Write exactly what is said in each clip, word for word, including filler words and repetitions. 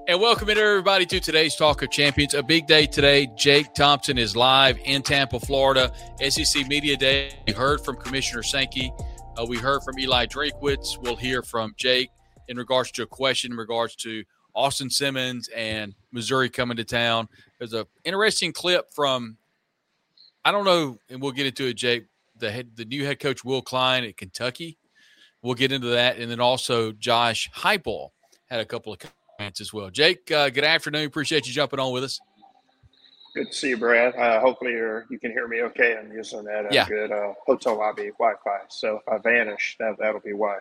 And welcome in everybody to today's Talk of Champions. A big day today. Jake Thompson is live in Tampa, Florida. S E C Media Day. We heard from Commissioner Sankey. Uh, we heard from Eli Drinkwitz. We'll hear from Jake in regards to a question in regards to Austin Simmons and Missouri coming to town. There's an interesting clip from, I don't know, and we'll get into it, Jake, the head, the new head coach, Will Klein at Kentucky. We'll get into that. And then also Josh Heupel had a couple of as well. Jake, uh, good afternoon. Appreciate you jumping on with us. Good to see you, Brad. Uh, hopefully you're, you can hear me okay. I'm using that uh, yeah. good uh, hotel lobby Wi-Fi. So if I vanish, that, that'll be why.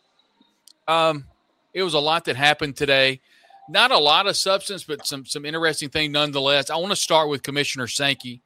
Um, it was a lot that happened today. Not a lot of substance, but some some interesting thing nonetheless. I want to start with Commissioner Sankey.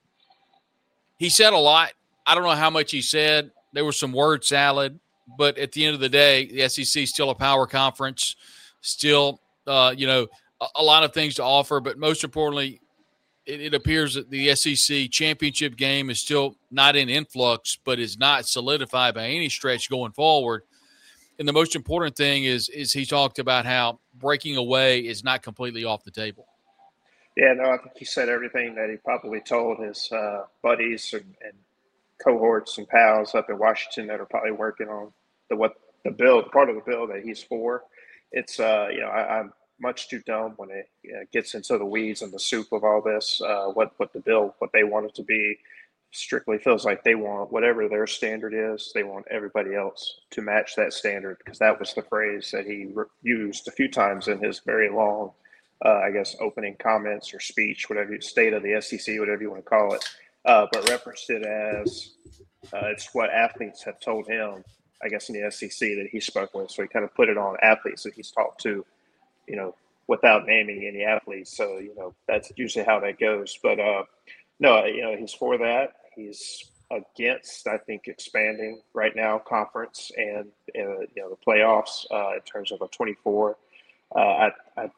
He said a lot. I don't know how much he said. There was some word salad, but at the end of the day, the S E C is still a power conference. Still, uh, you know, a, a lot of things to offer, but most importantly, it, it appears that the S E C championship game is still not in influx, but is not solidified by any stretch going forward. And the most important thing is, is he talked about how breaking away is not completely off the table. Yeah, no, I think he said everything that he probably told his uh, buddies and, and cohorts and pals up in Washington that are probably working on the what the bill, part of the bill that he's for. It's, uh, you know, I, I'm much too dumb when it you know, gets into the weeds and the soup of all this, uh, what, what the bill, what they want it to be. Strictly feels like they want whatever their standard is, they want everybody else to match that standard, because that was the phrase that he re- used a few times in his very long, uh, I guess, opening comments or speech, whatever you, state of the S E C, whatever you want to call it, uh, but referenced it as uh, it's what athletes have told him, I guess, in the S E C that he spoke with. So he kind of put it on athletes that he's talked to, you know, without naming any athletes. So, you know, that's usually how that goes. But, uh, no, you know, he's for that. He's against, I think, expanding right now conference and, uh, you know, the playoffs uh, in terms of a twenty-four. Uh, I, I,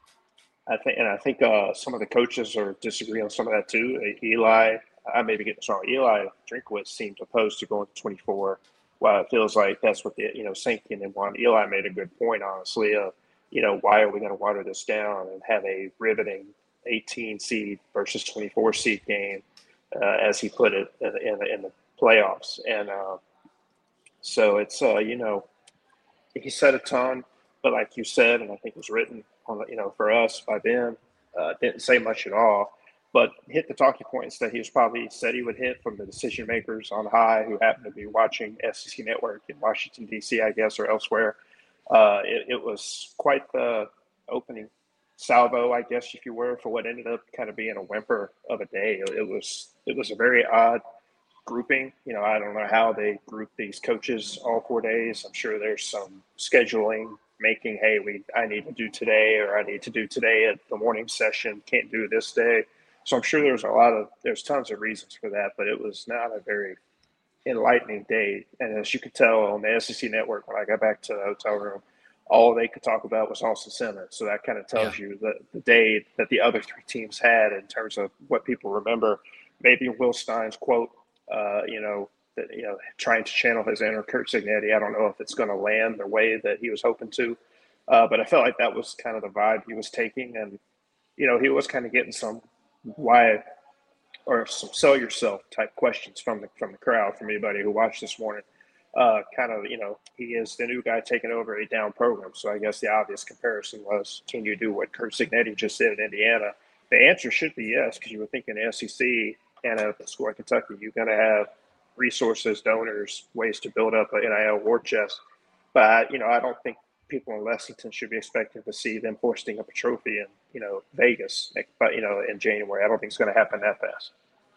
I think, and I think uh, some of the coaches are disagreeing on some of that too. Eli, I may be getting this wrong. Eli Drinkwitz seemed opposed to going to twenty-four. Well, it feels like that's what the, you know, Sankey and want. Eli made a good point, honestly, of, you know, why are we going to water this down and have a riveting eighteen seed versus twenty-four seed game, uh, as he put it, in, in, in the playoffs. And uh, so it's, uh, you know, he said a ton, but like you said, and I think it was written on, you know, for us by Ben, uh, didn't say much at all. But hit the talking points that he was probably said he would hit from the decision makers on high who happened to be watching S E C Network in Washington, D C, I guess, or elsewhere. Uh, it, it was quite the opening salvo, I guess, if you were, for what ended up kind of being a whimper of a day. It was it was a very odd grouping. You know, I don't know how they group these coaches all four days. I'm sure there's some scheduling making, hey, we I need to do today, or I need to do today at the morning session, can't do this day. So I'm sure there's a lot of, there's tons of reasons for that, but it was not a very enlightening day. And as you could tell on the S E C Network, when I got back to the hotel room, all they could talk about was Austin Simmons. So that kind of tells yeah. you the, the day that the other three teams had in terms of what people remember. Maybe Will Stein's quote, uh, you know, that, you know, trying to channel his inner Curt Cignetti. I don't know if it's going to land the way that he was hoping to, uh, but I felt like that was kind of the vibe he was taking. And, you know, he was kind of getting some why or some sell yourself type questions from the from the crowd, from anybody who watched this morning. Uh, kind of, you know, he is the new guy taking over a down program. So I guess the obvious comparison was, can you do what Curt Cignetti just did in Indiana? The answer should be yes, because you would think in the S E C and at the school in Kentucky, you're going to have resources, donors, ways to build up an N I L war chest. But, you know, I don't think people in Lexington should be expecting to see them hoisting up a trophy in, you know, Vegas, but, you know, in January. I don't think it's going to happen that fast.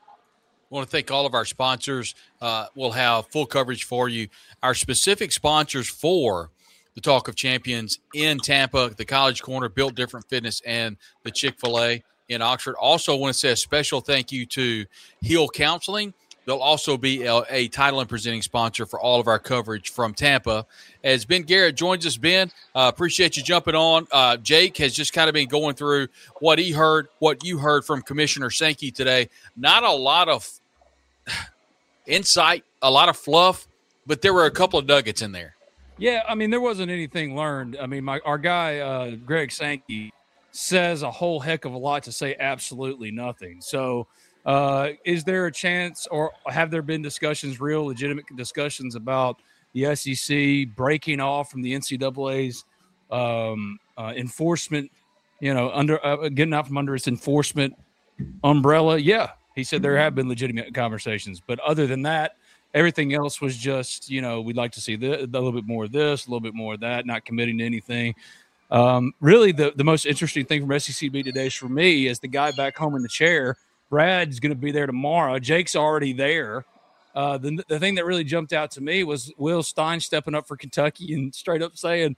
I want to thank all of our sponsors. Uh, we'll have full coverage for you. Our specific sponsors for the Talk of Champions in Tampa, the College Corner, Built Different Fitness, and the Chick-fil-A in Oxford. Also want to say a special thank you to Heal Counseling. They'll also be a, a title and presenting sponsor for all of our coverage from Tampa. As Ben Garrett joins us, Ben, uh, appreciate you jumping on. Uh, Jake has just kind of been going through what he heard, what you heard from Commissioner Sankey today. Not a lot of insight, a lot of fluff, but there were a couple of nuggets in there. Yeah, I mean, there wasn't anything learned. I mean, my our guy uh, Greg Sankey says a whole heck of a lot to say absolutely nothing. So, uh, is there a chance, or have there been discussions, real legitimate discussions about the S E C breaking off from the N C double A's um, uh, enforcement? You know, under uh, getting out from under its enforcement umbrella? Yeah, he said there have been legitimate conversations, but other than that, everything else was just, you know, we'd like to see this, a little bit more of this, a little bit more of that, not committing to anything. Um, really, the, the most interesting thing from S E C Media Days for me is the guy back home in the chair. Brad's going to be there tomorrow. Jake's already there. Uh, the, the thing that really jumped out to me was Will Stein stepping up for Kentucky and straight up saying,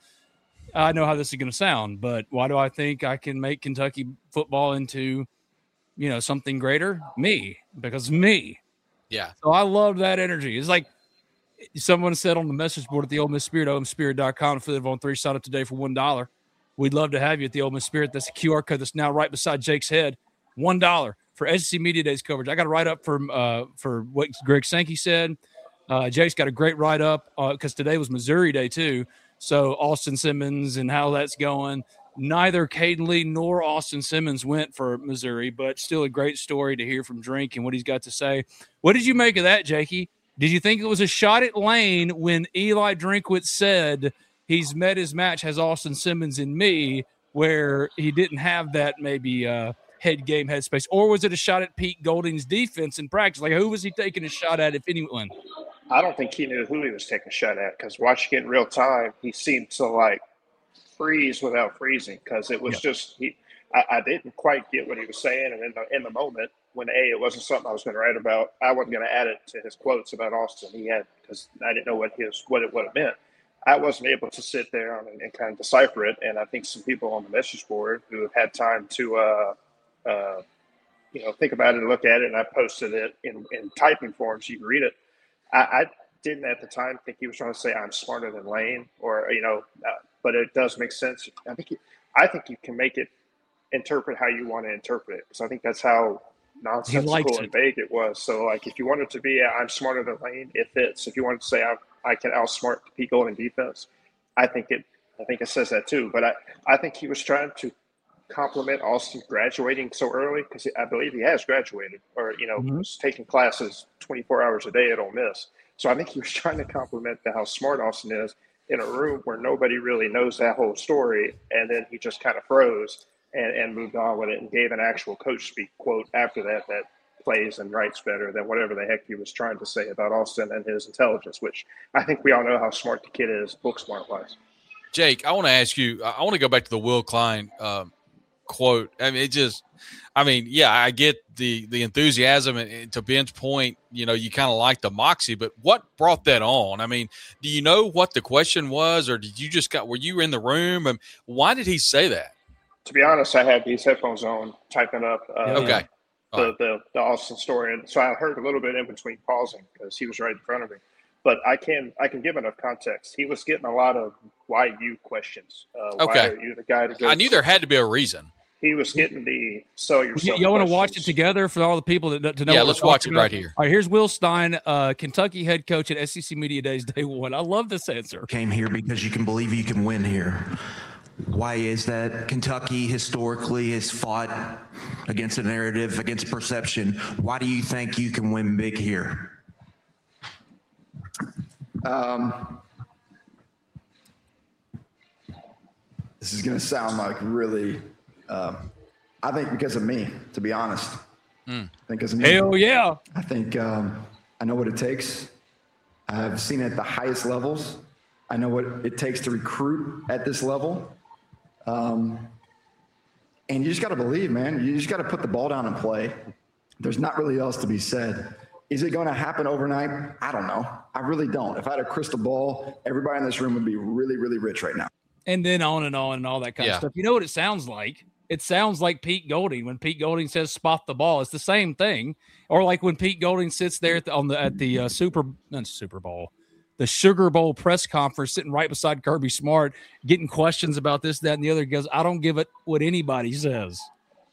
I know how this is going to sound, but why do I think I can make Kentucky football into, you know, something greater? Me, because me. Yeah. So I love that energy. It's like someone said on the message board at the Ole Miss Spirit, O M Spirit dot com, affiliate on three, sign up today for one dollar. We'd love to have you at the Ole Miss Spirit. That's a Q R code that's now right beside Jake's head. one dollar for S E C Media Days coverage. I got a write-up for, uh, for what Greg Sankey said. Uh, Jake's got a great write-up because uh, today was Missouri Day too. So Austin Simmons and how that's going. Neither Caden Lee nor Austin Simmons went for Missouri, but still a great story to hear from Drink and what he's got to say. What did you make of that, Jakey? Did you think it was a shot at Lane when Eli Drinkwitz said he's met his match, has Austin Simmons in me, where he didn't have that maybe uh, head game, headspace? Or was it a shot at Pete Golding's defense in practice? Like, who was he taking a shot at, if anyone? I don't think he knew who he was taking a shot at, because watching it in real time, he seemed to like freeze without freezing, because it was yeah. just he. I, I didn't quite get what he was saying, and in the in the moment when a it wasn't something I was going to write about, I wasn't going to add it to his quotes about Austin. He had, because I didn't know what his what it what it meant. I wasn't able to sit there and, and kind of decipher it, and I think some people on the message board who have had time to uh, uh, you know think about it and look at it, and I posted it in, in typing form so you can read it. I, I didn't at the time think he was trying to say I'm smarter than Lane, or you know, uh, but it does make sense. I think you, I think you can make it interpret how you want to interpret it, because I think that's how nonsensical and vague it was. So like, if you want it to be I'm smarter than Lane, it fits. If you want to say I I can outsmart the Pete Golding defense, I think it I think it says that too. But I I think he was trying to compliment Austin graduating so early, because I believe he has graduated, or you know, mm-hmm. was taking classes twenty-four hours a day at Ole Miss. So I think he was trying to compliment how smart Austin is in a room where nobody really knows that whole story. And then he just kind of froze and, and moved on with it and gave an actual coach speak quote after that that plays and writes better than whatever the heck he was trying to say about Austin and his intelligence, which I think we all know how smart the kid is, book smart wise. Jake, I want to ask you, I want to go back to the Will Klein um, quote. I mean, it just, I mean, yeah, I get the the enthusiasm, and, and to Ben's point, you know, you kind of like the moxie, but what brought that on? I mean, do you know what the question was, or did you just got, were you in the room, and why did he say that? To be honest, I had these headphones on, typing up uh, okay. the, right. the, the Austin story, and so I heard a little bit in between pausing because he was right in front of me. But I can I can give enough context. He was getting a lot of why you questions. Uh, okay. Why are you the guy to go? I knew there had to be a reason. He was getting the sell yourself. You, you want to watch it together for all the people that to know? Yeah, let's watch it right here. All right, here's Will Stein, uh, Kentucky head coach at S E C Media Days Day One. I love this answer. Came here because you can believe you can win here. Why is that? Kentucky historically has fought against a narrative, against perception. Why do you think you can win big here? Um, this is going to sound like really, um, I think because of me, to be honest. Mm. I think because of me. Hell yeah. I think um, I know what it takes. I've seen it at the highest levels. I know what it takes to recruit at this level. Um, and you just got to believe, man. You just got to put the ball down and play. There's not really else to be said. Is it going to happen overnight? I don't know. I really don't. If I had a crystal ball, everybody in this room would be really, really rich right now. And then on and on and all that kind yeah. of stuff. You know what it sounds like? It sounds like Pete Golding when Pete Golding says spot the ball. It's the same thing. Or like when Pete Golding sits there at the, on the at the uh, Super not Super Bowl, the Sugar Bowl press conference, sitting right beside Kirby Smart, getting questions about this, that, and the other. He goes, I don't give it what anybody says.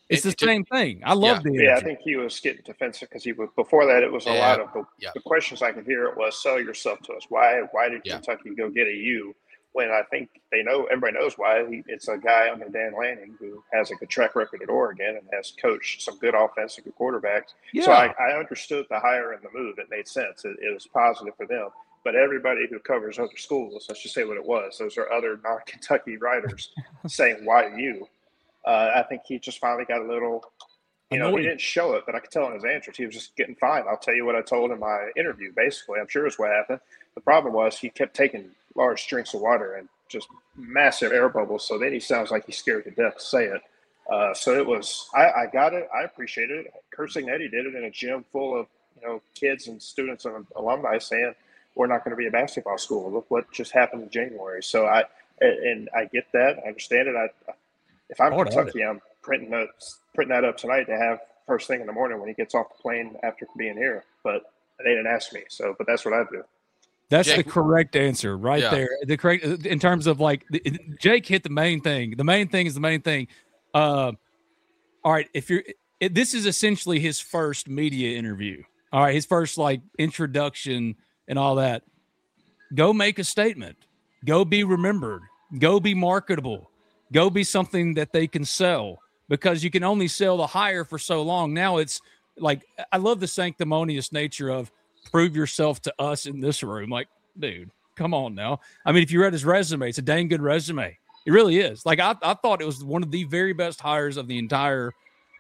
It's And the to- same thing. I love Yeah. the Yeah, I energy. think he was getting defensive because he was before that. It was a Yeah, lot of the, yeah. the questions I could hear. It was sell yourself to us. Why? Why did Yeah. Kentucky go get a U? When I think they know, everybody knows why. He, it's a guy under Dan Lanning who has a good track record at Oregon and has coached some good offense and good quarterbacks. So Yeah. I, I understood the hire and the move. It made sense. It, it was positive for them. But everybody who covers other schools, let's just say what it was. Those are other non-Kentucky writers saying, "Why you?" Uh, I think he just finally got a little. You know, Annoyed. he didn't show it, but I could tell in his answers he was just getting fine. I'll tell you what I told in my interview, basically. I'm sure is what happened. The problem was he kept taking large drinks of water and just massive air bubbles. So then he sounds like he's scared to death to say it. Uh, so it was, I, I got it. I appreciated it. Kurt Cignetti did it in a gym full of, you know, kids and students and alumni saying, we're not going to be a basketball school. Look what just happened in January. So I, and I get that. I understand it. I, if I'm Lord, Kentucky, I'm printing notes, printing that up tonight to have first thing in the morning when he gets off the plane after being here. But they didn't ask me, so but that's what I do. That's Jake- the correct answer right Yeah. there. The correct in terms of like the, Jake hit the main thing. The main thing is the main thing. Uh, all right, if you're it, this is essentially his first media interview. All right, his first like introduction and all that. Go make a statement. Go be remembered. Go be marketable. Go be something that they can sell, because you can only sell the hire for so long. Now it's like, I love the sanctimonious nature of prove yourself to us in this room. Like, dude, come on now. I mean, if you read his resume, it's a dang good resume. It really is. Like, I, I thought it was one of the very best hires of the entire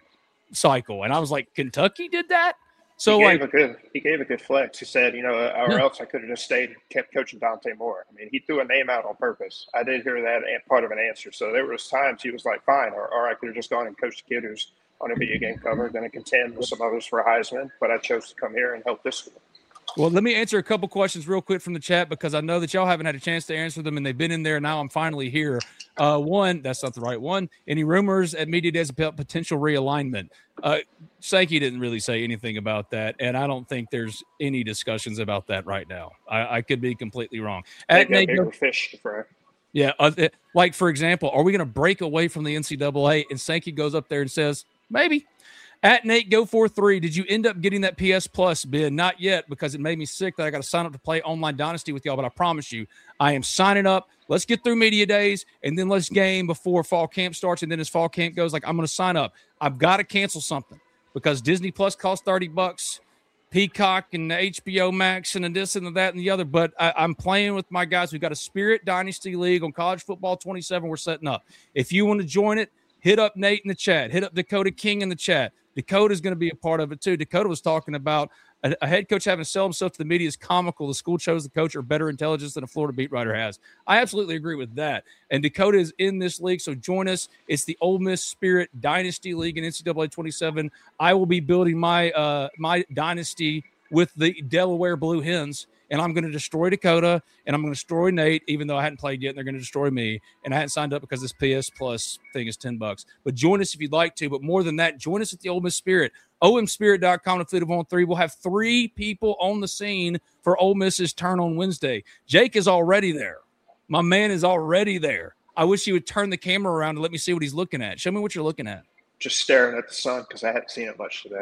cycle. And I was like, Kentucky did that? So he like, gave a good he gave a good flex. He said, you know, or Yeah. else I could have just stayed and kept coaching Dante Moore. I mean, he threw a name out on purpose. I did hear that and part of an answer. So there was times he was like, fine, or, or I could have just gone and coached the kid who's on a video game cover, going to contend with some others for Heisman, but I chose to come here and help this school. well, let me answer a couple questions real quick from the chat, because I know that y'all haven't had a chance to answer them, and they've been in there. Now I'm finally here. Uh, one, that's not the right one. Any rumors at Media Days about potential realignment? Uh, Sankey didn't really say anything about that, and I don't think there's any discussions about that right now. I, I could be completely wrong. They At got Nate, bigger fish to fry. yeah, uh, it- like for example, are we going to break away from the N C double A? And Sankey goes up there and says, maybe. At Nate Go four three, did you end up getting that P S Plus bid? Not yet, because it made me sick that I got to sign up to play Online Dynasty with y'all. But I promise you, I am signing up. Let's get through Media Days, and then let's game before fall camp starts. And then as fall camp goes, like, I'm going to sign up. I've got to cancel something because Disney Plus costs thirty bucks, Peacock and H B O Max and this and that and the other. But I, I'm playing with my guys. We've got a Spirit Dynasty League on College Football twenty-seven. We're setting up. If you want to join it, hit up Nate in the chat. Hit up Dakota King in the chat. Dakota is going to be a part of it too. Dakota was talking about a, a head coach having to sell himself to the media is comical. The school chose the coach or better intelligence than a Florida beat writer has. I absolutely agree with that. And Dakota is in this league, so join us. It's the Ole Miss Spirit Dynasty League in N C double A twenty-seven. I will be building my uh, my dynasty with the Delaware Blue Hens, and I'm going to destroy Dakota, and I'm going to destroy Nate, even though I hadn't played yet, and they're going to destroy me. And I hadn't signed up because this P S Plus thing is ten bucks. But join us if you'd like to. But more than that, join us at the Ole Miss Spirit. O M spirit dot com to Fleet of On three. We'll have three people on the scene for Ole Miss's turn on Wednesday. Jake is already there. My man is already there. I wish he would turn the camera around and let me see what he's looking at. Show me what you're looking at. Just staring at the sun because I haven't seen it much today.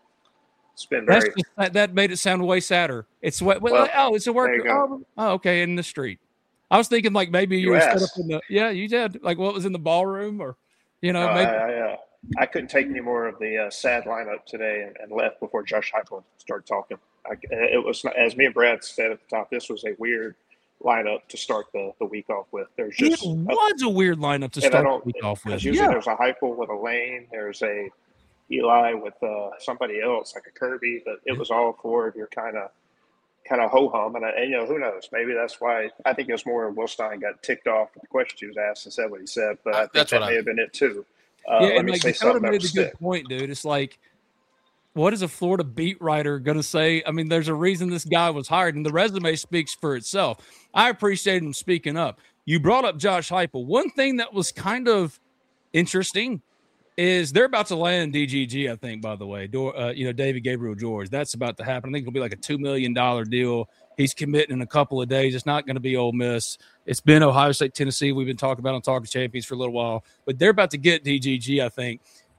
It's been That's very just, that, that made it sound way sadder. It's what? Well, Well, oh, it's a work. there you go. Oh, oh, okay, in the street. I was thinking like maybe you, You were set up asked. in the. Yeah, you did. Like what was in the ballroom, or you know, No, maybe. I, I, uh, I couldn't take any more of the uh, sad lineup today and, and left before Josh Heupel started talking. I, it was, as me and Brad said at the top, this was a weird lineup to start the, the week off with. There's It just was a weird lineup to and I start the don't week off with. because usually Yeah. there's a Heupel with a Lane, there's a Eli with uh, somebody else like a Kirby, but it was all four of your kind of kind of ho hum, and, I- and you know who knows, maybe that's why I think it was more Will Stein got ticked off with the questions he was asked and said what he said, but I think That's that what may I- have been it too. Uh, yeah, let and me like say Dakota something that made will a good stick. point, dude. It's like, what is a Florida beat writer going to say? I mean, there's a reason this guy was hired, and the resume speaks for itself. I appreciate him speaking up. You brought up Josh Heupel. One thing that was kind of interesting is they're about to land D G G, I think, by the way. Dor- uh, you know, David Gabriel George. That's about to happen. I think it'll be like a two million dollars deal. He's committing in a couple of days. It's not going to be Ole Miss. It's been Ohio State, Tennessee. We've been talking about on Talking Champions for a little while. But they're about to get D G G, I think.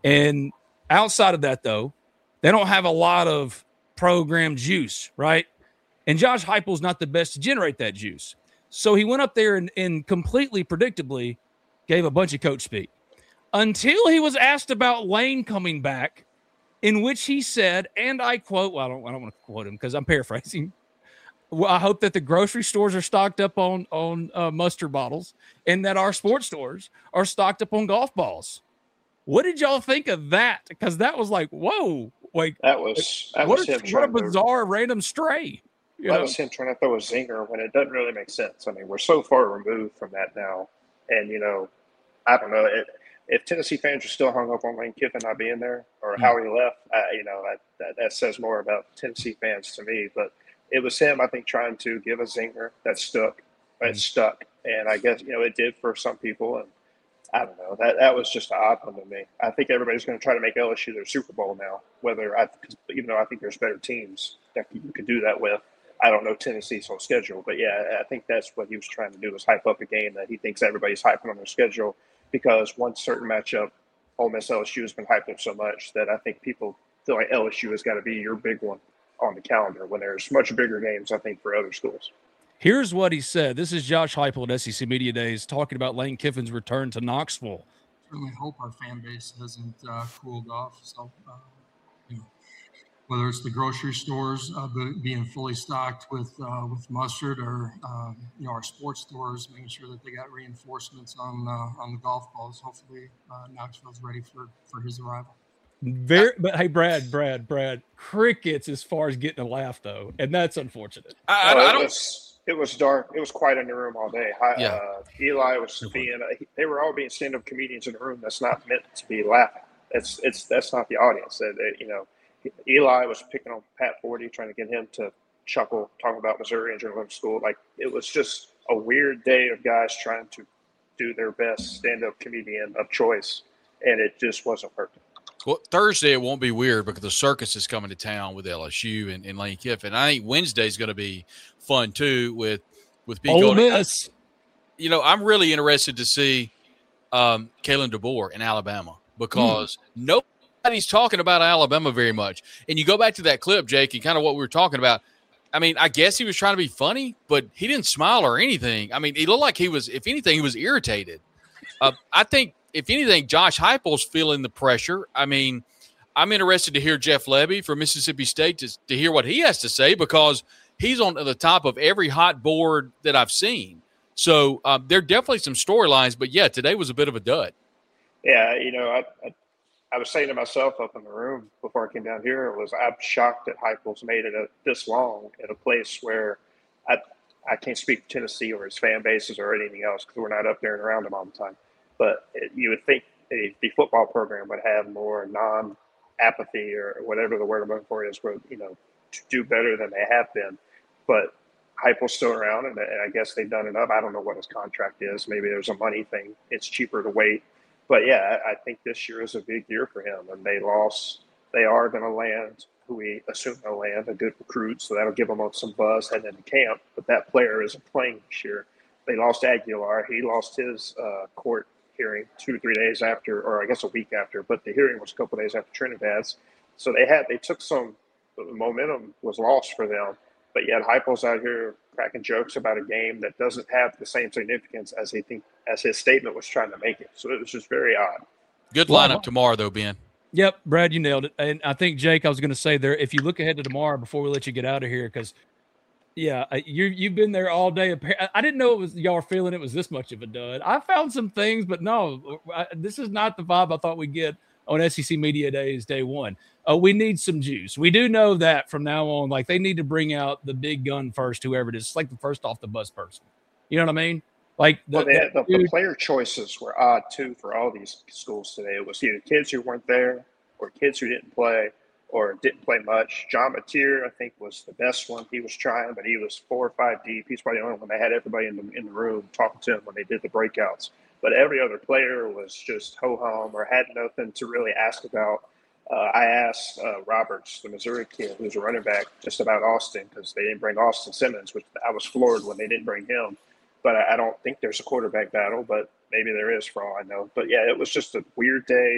And outside of that, though, they don't have a lot of program juice, right? And Josh Heupel's not the best to generate that juice. So he went up there and, and completely predictably gave a bunch of coach speak until he was asked about Lane coming back, in which he said, and I quote, well, I don't, I don't want to quote him because I'm paraphrasing. Well, I hope that the grocery stores are stocked up on, on uh, mustard bottles and that our sports stores are stocked up on golf balls. What did y'all think of that? Because that was like, whoa, like that was that what, was a, him what a trying to- bizarre random stray. You That know? was him trying to throw a zinger when it doesn't really make sense. I mean, we're so far removed from that now. And, you know, I don't know. It, if Tennessee fans are still hung up on Lane Kiffin not being there or how he left, uh, you know, that, that, that says more about Tennessee fans to me. But it was him, I think, trying to give a zinger that stuck. It mm-hmm. stuck. And I guess, you know, it did for some people. And I don't know. That that was just an odd one to me. I think everybody's going to try to make L S U their Super Bowl now, whether I, even though I think there's better teams that you could do that with. I don't know Tennessee's whole schedule, but yeah, I think that's what he was trying to do was hype up a game that he thinks everybody's hyping on their schedule because one certain matchup, Ole Miss L S U has been hyped up so much that I think people feel like L S U has got to be your big one on the calendar when there's much bigger games, I think, for other schools. Here's what he said. This is Josh Heupel at S E C Media Days talking about Lane Kiffin's return to Knoxville. I certainly hope our fan base hasn't uh, cooled off. So, uh, you know, whether it's the grocery stores uh, being fully stocked with uh, with mustard, or um, you know, our sports stores making sure that they got reinforcements on uh, on the golf balls. Hopefully, uh, Knoxville's ready for for his arrival. Very, but hey, Brad, Brad, Brad, crickets as far as getting a laugh though, and that's unfortunate. I, I, well, I it don't. Was, it was dark. It was quiet in the room all day. I, Yeah. Uh, Eli was being. Uh, they were all being stand-up comedians in the room. That's not meant to be laughing. It's it's that's not the audience. They, they, you know. Eli was picking on Pat Forty, trying to get him to chuckle, talking about Missouri and journalism school. Like, it was just a weird day of guys trying to do their best stand-up comedian of choice, and it just wasn't working. Well, Thursday it won't be weird because the circus is coming to town with L S U and, and Lane Kiffin. I think Wednesday is going to be fun too with with Big Ole Gold. Miss. You know, I'm really interested to see um, Kalen DeBoer in Alabama because mm. no. Nobody's talking about Alabama very much. And you go back to that clip, Jake, and kind of what we were talking about. I mean, I guess he was trying to be funny, but he didn't smile or anything. I mean, he looked like he was, if anything, he was irritated. Uh, I think, if anything, Josh Heupel's feeling the pressure. I mean, I'm interested to hear Jeff Lebby from Mississippi State to, to hear what he has to say because he's on the top of every hot board that I've seen. So uh, there are definitely some storylines, but yeah, today was a bit of a dud. Yeah, you know, I, I I was saying to myself up in the room before I came down here, was I'm shocked that Heupel's made it a, this long in a place where I I can't speak to Tennessee or his fan bases or anything else because we're not up there and around them all the time. But it, you would think a, the football program would have more non-apathy or whatever the word I'm looking for is, where, you know, to do better than they have been. But Heupel's still around, and, and I guess they've done enough. I don't know what his contract is. Maybe there's a money thing. It's cheaper to wait. But, yeah, I think this year is a big year for him. And they lost – they are going to land who we assume they'll land, a good recruit. So that'll give them some buzz heading into camp. But that player isn't playing this year. They lost Aguilar. He lost his uh, court hearing two or three days after – or I guess a week after. But the hearing was a couple days after Trinidad's. So they had – they took some – the momentum was lost for them. But yet Heupel's out here cracking jokes about a game that doesn't have the same significance as he think as his statement was trying to make it. So it was just very odd. Good lineup tomorrow, though, Ben. Yep, Brad, you nailed it. And I think, Jake, I was going to say there, if you look ahead to tomorrow before we let you get out of here, because, yeah, you, you've been there all day. I didn't know it was y'all were feeling it was this much of a dud. I found some things, but no, I, this is not the vibe I thought we'd get on S E C Media Days day one. Uh, we need some juice. We do know that from now on, like, they need to bring out the big gun first, whoever it is. It's like the first off the bus person. You know what I mean? Like the, well, they, the, the player choices were odd, too, for all these schools today. It was either kids who weren't there or kids who didn't play or didn't play much. John Mateer, I think, was the best one. He was trying, but he was four or five deep. He's probably the only one that had everybody in the, in the room talking to him when they did the breakouts. But every other player was just ho-hum or had nothing to really ask about. Uh, I asked uh, Roberts, the Missouri kid, who's a running back, just about Austin because they didn't bring Austin Simmons, which I was floored when they didn't bring him. But I, I don't think there's a quarterback battle, but maybe there is for all I know. But, yeah, it was just a weird day.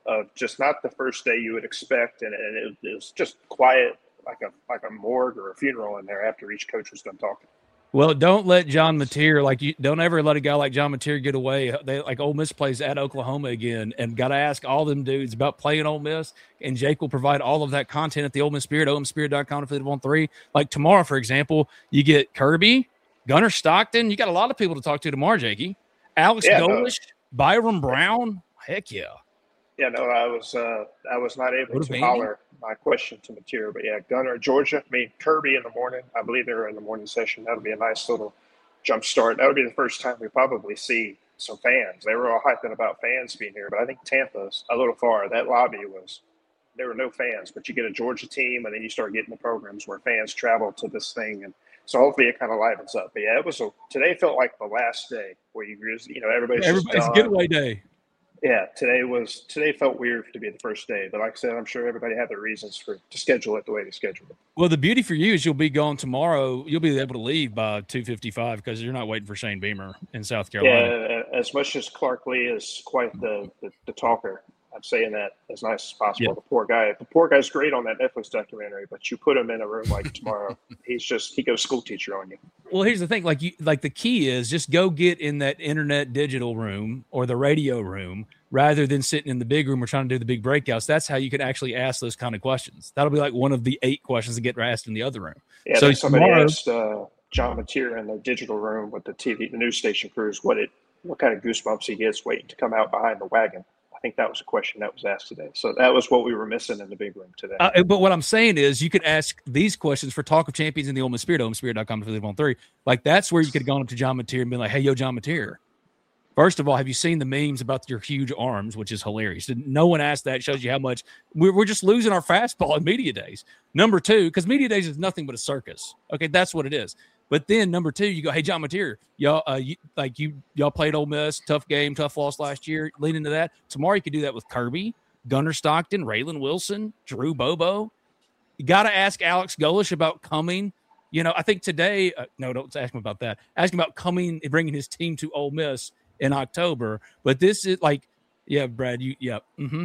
of just not the first day you would expect, and, and it, it was just quiet, like a like a morgue or a funeral in there after each coach was done talking. Well, don't let John Mateer, like you don't ever let a guy like John Mateer get away. They like Ole Miss plays at Oklahoma again, and got to ask all them dudes about playing Ole Miss. And Jake will provide all of that content at the Ole Miss Spirit, ole miss spirit dot com, affiliated on three. Like tomorrow, for example, you get Kirby, Gunnar Stockton. You got a lot of people to talk to tomorrow, Jakey. Alex Yeah, Golish, no. Byron Brown. Heck yeah. Yeah, no, I was uh, I was not able What to Andy? holler my question to Mateer, but yeah, Gunnar, Georgia. I mean, Kirby in the morning. I believe they were in the morning session. That'll be a nice little jump start. That'll be the first time we probably see some fans. They were all hyping about fans being here, but I think Tampa's a little far. That lobby was, there were no fans, but you get a Georgia team, and then you start getting the programs where fans travel to this thing, and so hopefully it kind of livens up. But yeah, it was a, today felt like the last day where you just, you know, everybody's Everybody's just done. getaway day. Yeah, today was today felt weird to be the first day, but like I said, I'm sure everybody had their reasons for to schedule it the way they scheduled it. Well, the beauty for you is you'll be gone tomorrow. You'll be able to leave by two fifty-five because you're not waiting for Shane Beamer in South Carolina. Yeah, as much as Clark Lee is quite the, the, the talker, I'm saying that as nice as possible. Yeah. The poor guy, the poor guy's great on that Netflix documentary, but you put him in a room like tomorrow, he's just he goes school teacher on you. Well, here's the thing: like you, like the key is just go get in that internet digital room or the radio room rather than sitting in the big room or trying to do the big breakouts. That's how you can actually ask those kind of questions. That'll be like one of the eight questions that get asked in the other room. Yeah, so somebody tomorrow, asked uh, John Mateer in the digital room with the T V, the news station crews, what it, what kind of goosebumps he gets waiting to come out behind the wagon. I think that was a question that was asked today. So that was what we were missing in the big room today. Uh, but what I'm saying is you could ask these questions for Talk of Champions in the Ole Miss Spirit, ole miss spirit dot com, affiliated on three. Like that's where you could have gone up to John Mateer and been like, hey, yo, John Mateer. First of all, have you seen the memes about your huge arms, which is hilarious? No one asked that. It shows you how much we're, we're just losing our fastball in media days. Number two, because media days is nothing but a circus. Okay, that's what it is. But then number two, you go, hey, John Mateer, y'all, uh, you, like you, y'all played Ole Miss, tough game, tough loss last year. Lean into that. Tomorrow you could do that with Kirby, Gunnar Stockton, Raylan Wilson, Drew Bobo. You got to ask Alex Golish about coming. You know, I think today, uh, no, don't ask him about that. Ask him about coming and bringing his team to Ole Miss in October. But this is like, yeah, Brad, you, yeah. Mm-hmm.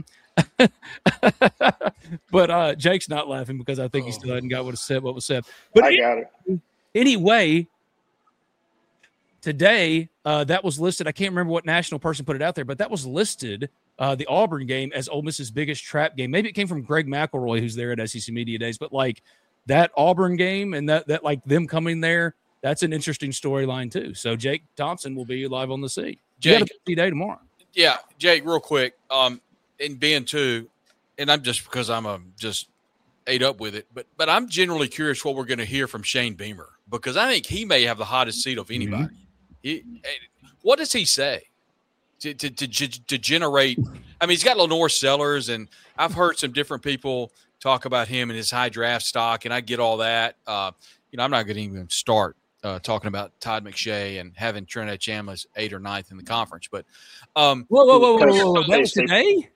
But uh, Jake's not laughing because I think he still hadn't got what was said. What was said. But I anyway, got it. Anyway, today uh, that was listed. I can't remember what national person put it out there, but that was listed, uh, the Auburn game, as Ole Miss's biggest trap game. Maybe it came from Greg McElroy, who's there at S E C Media Days. But like that Auburn game and that that like them coming there, that's an interesting storyline too. So Jake Thompson will be live on the sea. You got a busy day tomorrow. Yeah, Jake, real quick. Um, and Ben too, and I'm just because I'm a just ate up with it, but but I'm generally curious what we're going to hear from Shane Beamer because I think he may have the hottest seat of anybody. Mm-hmm. He, what does he say to, to to to generate? I mean, he's got Lenore Sellers, and I've heard some different people talk about him and his high draft stock, and I get all that. Uh, you know, I'm not going to even start uh, talking about Todd McShay and having Trinidad Chambliss eighth or ninth in the conference. But um, whoa, whoa, whoa, whoa, whoa, whoa. That was today.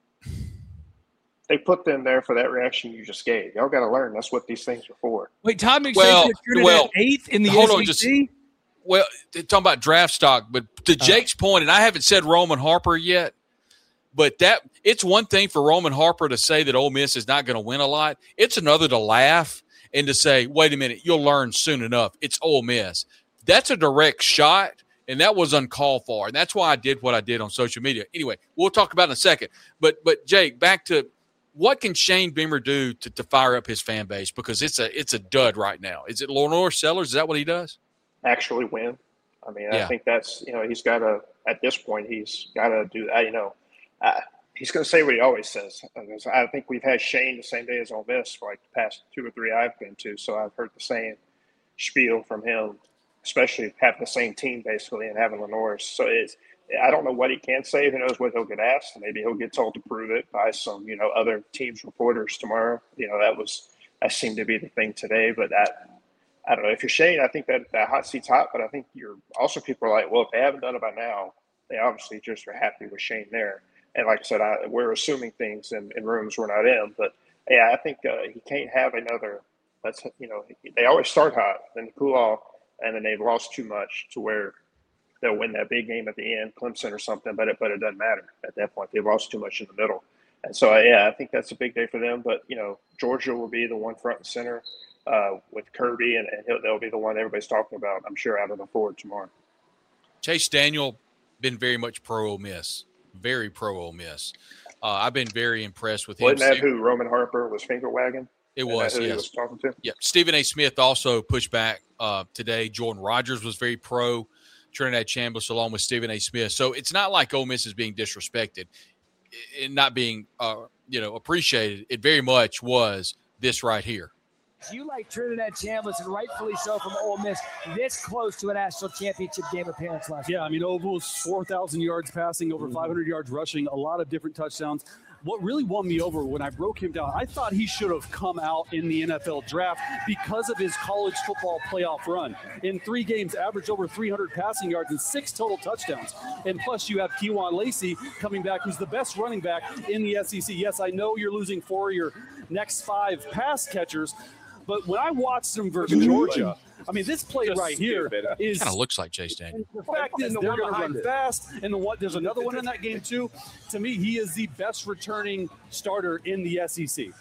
They put them there for that reaction you just gave. Y'all got to learn. That's what these things are for. Wait, Todd McShay well, well, eighth in the hold S E C? On, just, well, they're talking about draft stock, but to Jake's uh, point, and I haven't said Roman Harper yet, but that it's one thing for Roman Harper to say that Ole Miss is not going to win a lot. It's another to laugh and to say, wait a minute, you'll learn soon enough. It's Ole Miss. That's a direct shot, and that was uncalled for, and that's why I did what I did on social media. Anyway, we'll talk about it in a second. But, but Jake, back to – what can Shane Beamer do to, to fire up his fan base? Because it's a it's a dud right now. Is it Lenore Sellers? Is that what he does? Actually win. I mean, yeah. I think that's, you know, he's got to, at this point, he's got to do that. You know, uh, he's going to say what he always says. I think we've had Shane the same day as Ole Miss for like the past two or three I've been to. So I've heard the same spiel from him, especially having the same team basically and having Lenore. So it's, I don't know what he can say. Who knows what he'll get asked? Maybe he'll get told to prove it by some, you know, other teams' reporters tomorrow. You know, that was that seemed to be the thing today. But that, I don't know. If you're Shane, I think that that hot seat's hot. But I think you're also people are like, well, if they haven't done it by now, they obviously just are happy with Shane there. And like I said, I, we're assuming things in, in rooms we're not in. But yeah, I think uh, he can't have another. That's you know, they always start hot, then they cool off, and then they've lost too much to where. they'll win that big game at the end, Clemson or something, but it, but it doesn't matter at that point. They've lost too much in the middle. And so, yeah, I think that's a big day for them. But, you know, Georgia will be the one front and center uh, with Kirby, and, and he'll, they'll be the one everybody's talking about, I'm sure, out of the forward tomorrow. Chase Daniel been very much pro Ole Miss, very pro Ole Miss. Uh, I've been very impressed with him. Wasn't that who Roman Harper was finger wagging? It was, who yes. he was talking to? Yeah. Stephen A. Smith also pushed back uh, today. Jordan Rogers was very pro Trinidad Chambliss along with Stephen A. Smith. So it's not like Ole Miss is being disrespected and not being, uh, you know, appreciated. It very much was this right here. You like Trinidad Chambliss, and rightfully so from Ole Miss, this close to a national championship game appearance last Yeah, year. I mean, almost four thousand yards passing, over five hundred yards rushing, a lot of different touchdowns. What really won me over when I broke him down, I thought he should have come out in the N F L draft because of his college football playoff run. In three games, averaged over three hundred passing yards and six total touchdowns. And plus, you have Kewan Lacey coming back, who's the best running back in the S E C. Yes, I know you're losing four of your next five pass catchers, but when I watched him versus Georgia, I mean, this play Just right here is Kind of looks like Chase Daniel. the fact is, they're going to run fast, and the what? There's another one in that game too. To me, he is the best returning starter in the S E C.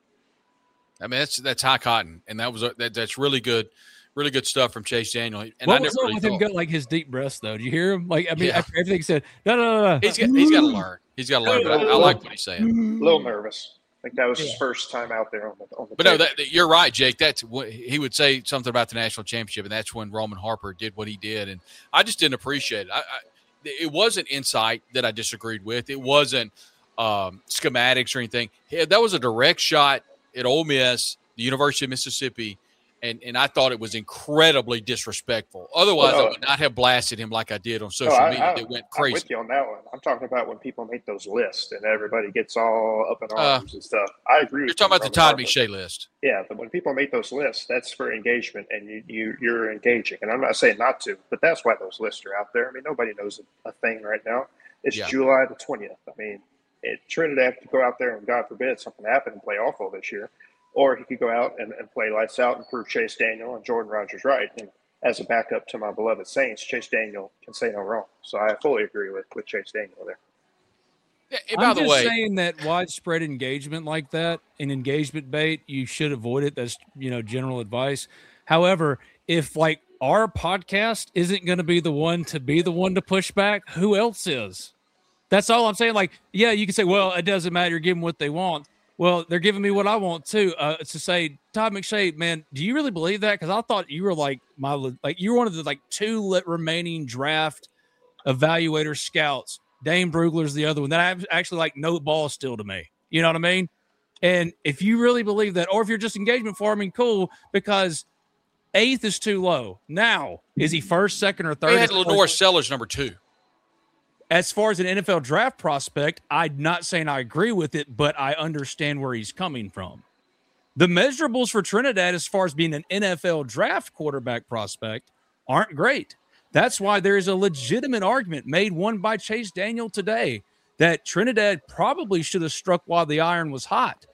I mean, that's that's high cotton, and that was a, that, that's really good, really good stuff from Chase Daniel. And what I was never up really with him thought, got like his deep breaths though? Did you hear him? Like I mean, Yeah. after everything he said, no, no, no, no. he's got he's got to learn. He's got to learn. But I, I like what he's saying. A little nervous. I think that was his first time out there on the on the But no, table. that, that- you're right, Jake. That's what he would say something about the national championship, and that's when Roman Harper did what he did, and I just didn't appreciate it. I, I, it wasn't insight that I disagreed with. It wasn't um, schematics or anything. Yeah, that was a direct shot at Ole Miss, the University of Mississippi, and and I thought it was incredibly disrespectful. Otherwise, Well, I would not have blasted him like I did on No, social I, media. I, That went I'm crazy. with you on that one. I'm talking about when people make those lists and everybody gets all up in Uh, arms and stuff. I agree. You're with talking you, about the Roman Todd Harper. McShay list. Yeah, but when people make those lists, that's for engagement, and you, you you're engaging. And I'm not saying not to, but that's why those lists are out there. I mean, nobody knows a, a thing right now. It's Yeah. July the twentieth. I mean, it, Trinidad could go out there and God forbid something happened and play awful this year, or he could go out and, and play lights out and prove Chase Daniel and Jordan Rogers right. And as a backup to my beloved Saints, Chase Daniel can say no wrong. So I fully agree with with Chase Daniel there. Yeah, and by I'm the just way, saying that widespread engagement like that, and engagement bait, you should avoid it. That's, you know, general advice. However, if like our podcast isn't going to be the one to be the one to push back, who else is? That's all I'm saying. Like, yeah, you can say, well, it doesn't matter. You're giving what they want. Well, they're giving me what I want too. Uh, to say, Todd McShay, man, do you really believe that? Because I thought you were like my, like you were one of the like two lit remaining draft evaluator scouts. Dane Brugler's the other one that I actually like no ball still to me. You know what I mean? And if you really believe that, or if you're just engagement farming, cool, because eighth is too low. Now, is he first, second, or third? they had As far as- Lenore Sellers number two. As far as an N F L draft prospect, I'm not saying I agree with it, but I understand where he's coming from. The measurables for Trinidad, as far as being an N F L draft quarterback prospect, aren't great. That's why there is a legitimate argument made one by Chase Daniel today that Trinidad probably should have struck while the iron was hot.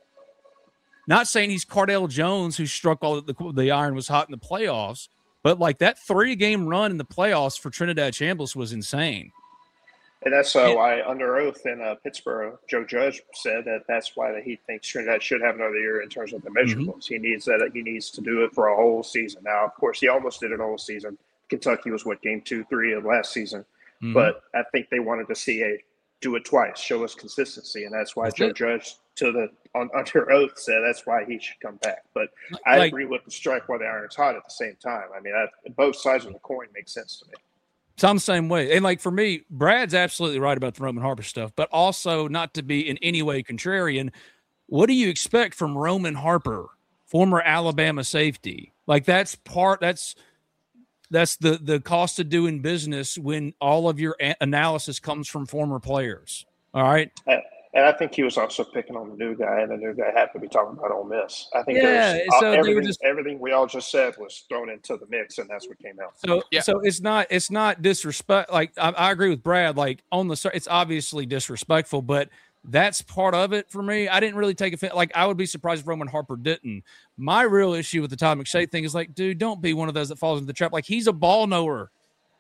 Not saying he's Cardell Jones who struck while the, the iron was hot in the playoffs, but like that three-game run in the playoffs for Trinidad Chambliss was insane. And that's uh, Yeah. why, under oath in uh, Pittsburgh, Joe Judge said that that's why that he thinks Trinidad should have another year in terms of the measurables. Mm-hmm. He needs that. He needs to do it for a whole season. Now, of course, he almost did it a whole season. Kentucky was what game two, three of last season, Mhm. but I think they wanted to see a do it twice, show us consistency, and that's why That's Joe it. Judge, to the on, under oath, said that's why he should come back. But I Like- agree with the strike while the iron's hot at the same time. I mean, I, both sides of the coin make sense to me. So I'm the same way. And like for me, Brad's absolutely right about the Roman Harper stuff, but also not to be in any way contrarian. What do you expect from Roman Harper, former Alabama safety? Like that's part, that's, that's the, the cost of doing business when all of your a- analysis comes from former players. All right. And and I think he was also picking on the new guy, and the new guy happened to be talking about Ole Miss. I think Yeah, there's, so uh, they were everything, just- everything we all just said was thrown into the mix, and that's what came out. So, Yeah. so it's not, it's not disrespect. Like I, I agree with Brad, like on the, sur- it's obviously disrespectful, but that's part of it for me. I didn't really take offense. Like I would be surprised if Roman Harper didn't. My real issue with the Todd McShay thing is like, dude, don't be one of those that falls into the trap. Like he's a ball knower.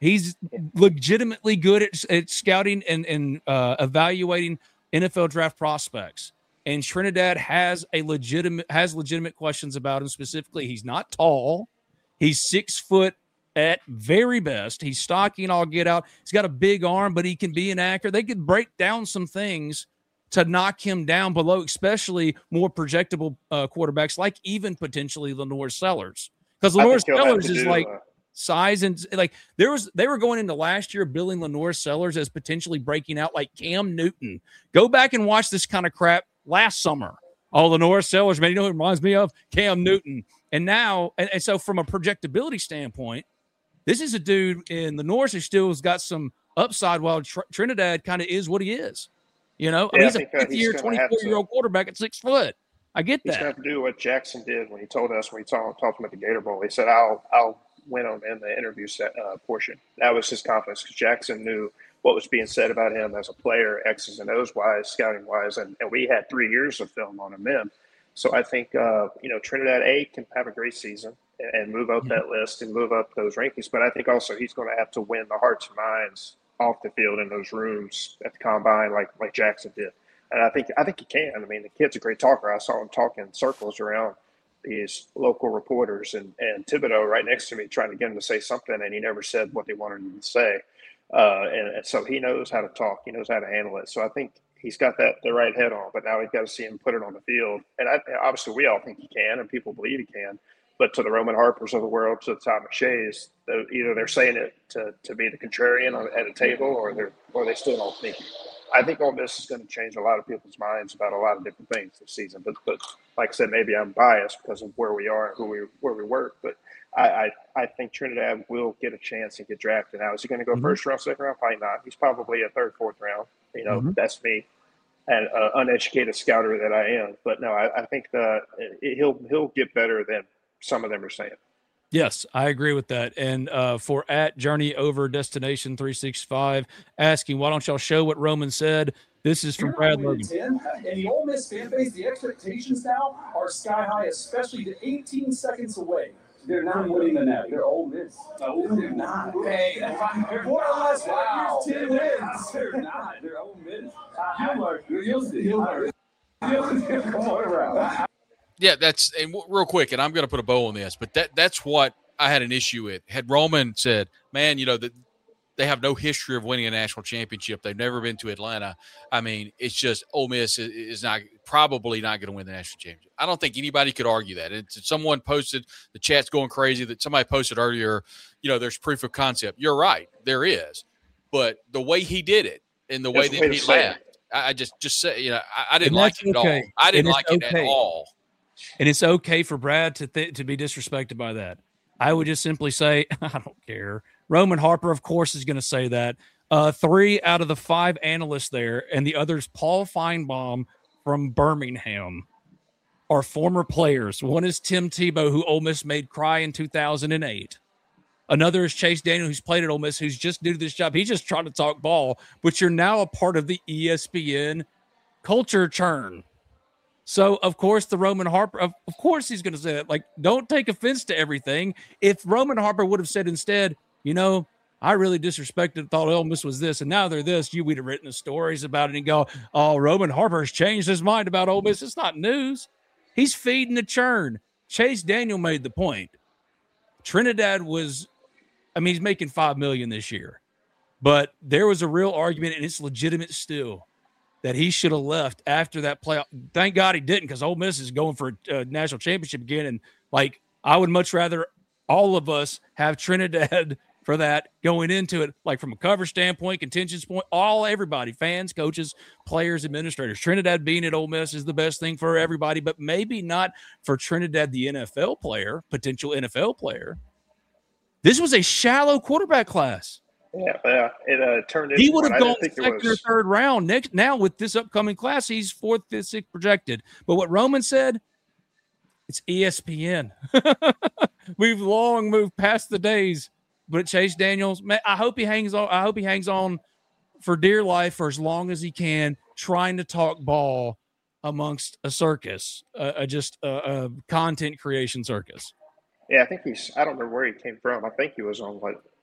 He's legitimately good at, at scouting and, and uh, evaluating N F L draft prospects. And Trinidad has a legitimate has legitimate questions about him. Specifically, he's not tall. He's six foot at very best. He's stocky and all get out. He's got a big arm, but he can be inaccurate. They could break down some things to knock him down below, especially more projectable uh, quarterbacks, like even potentially Lenore Sellers. Because Lenore Sellers is like uh, size and like there was they were going into last year billing Lenore Sellers as potentially breaking out like Cam Newton. Go back and watch this kind of crap last summer. Oh, Lenore Sellers, man, you know what it reminds me of? Cam Newton. And now, and, and so from a projectability standpoint, this is a dude in the North who still has got some upside while Tr- Trinidad kind of is what he is. You know, yeah, I mean, he's a fifth-year, twenty-four-year-old quarterback at six foot. I get he's that. He's going to have to do what Jackson did when he told us when he talked, talked to him at the Gator Bowl. He said, I'll I'll win him in the interview set, uh, portion. That was his confidence because Jackson knew what was being said about him as a player, X's and O's wise, scouting wise, and, and we had three years of film on him then. So I think, uh, you know, Trinidad A can have a great season and, and move up that list and move up those rankings. But I think also he's going to have to win the hearts and minds off the field in those rooms at the combine like like Jackson did. And I think I think he can. I mean, the kid's a great talker. I saw him talking in circles around these local reporters and, and Thibodeau right next to me trying to get him to say something, and he never said what they wanted him to say. Uh, and, and so he knows how to talk. He knows how to handle it. So I think he's got that the right head on, but now we've got to see him put it on the field. And I, obviously we all think he can, and people believe he can. But to the Roman Harpers of the world, to the Todd McShays, either they're saying it to, to be the contrarian on, at a table, or they're or they still don't think it. I think Ole Miss is going to change a lot of people's minds about a lot of different things this season. But, but like I said, maybe I'm biased because of where we are and who we where we work. But I, I, I think Trinidad will get a chance and get drafted. Now, is he going to go mm-hmm. first round, second round? Probably not. He's probably a third, fourth round. You know, mm-hmm. that's me, an uh, uneducated scouter that I am. But no, I, I think the it, he'll he'll get better than some of them are saying. Yes, I agree with that. And uh, for at Journey Over Destination three sixty-five asking, why don't y'all show what Roman said? This is from Brad Logan. And the Ole Miss fan base, the expectations now are sky high, especially to eighteen seconds away. They're not winning the net. They're Ole Miss. No, they're not. Hey, more or less, wow. ten wins. They're not. They're Ole Miss. You are. You'll see. You'll learn. Come on around. Yeah, that's and w- real quick, and I'm going to put a bow on this, but that that's what I had an issue with. Had Roman said, man, you know, that they have no history of winning a national championship. They've never been to Atlanta. I mean, it's just Ole Miss is, is not probably not going to win the national championship. I don't think anybody could argue that. And someone posted, the chat's going crazy, that somebody posted earlier, you know, there's proof of concept. You're right, there is. But the way he did it and the way That's that he left, I, I just, just say, you know, I, I didn't like it okay. at all. I didn't like okay. it at all. And it's okay for Brad to th- to be disrespected by that. I would just simply say, I don't care. Roman Harper, of course, is going to say that. Uh, three out of the five analysts there, and the others, Paul Feinbaum from Birmingham, are former players. One is Tim Tebow, who Ole Miss made cry in two thousand eight. Another is Chase Daniel, who's played at Ole Miss, who's just new to this job. He's just trying to talk ball, but you're now a part of the E S P N culture churn. So, of course, the Roman Harper, of, of course he's going to say that. Like, don't take offense to everything. If Roman Harper would have said instead, you know, I really disrespected, thought Ole Miss was this, and now they're this, you would have written the stories about it and go, oh, Roman Harper's changed his mind about Ole Miss. It's not news. He's feeding the churn. Chase Daniel made the point. Trinidad was, I mean, he's making five million dollars this year. But there was a real argument, and it's legitimate still, that he should have left after that playoff. Thank God he didn't, because Ole Miss is going for a national championship again. And, like, I would much rather all of us have Trinidad for that going into it, like from a cover standpoint, contingent point, all everybody, fans, coaches, players, administrators. Trinidad being at Ole Miss is the best thing for everybody, but maybe not for Trinidad, the N F L player, potential N F L player. This was a shallow quarterback class. Yeah, yeah. It uh, turned into he would have gone second was... or third round. Next, now with this upcoming class, he's fourth, fifth, sixth projected. But what Roman said, it's E S P N. We've long moved past the days. But Chase Daniels, man, I hope he hangs on. I hope he hangs on for dear life for as long as he can, trying to talk ball amongst a circus, uh, a just a, a content creation circus. Yeah, I think he's. I don't know where he came from. I think he was on what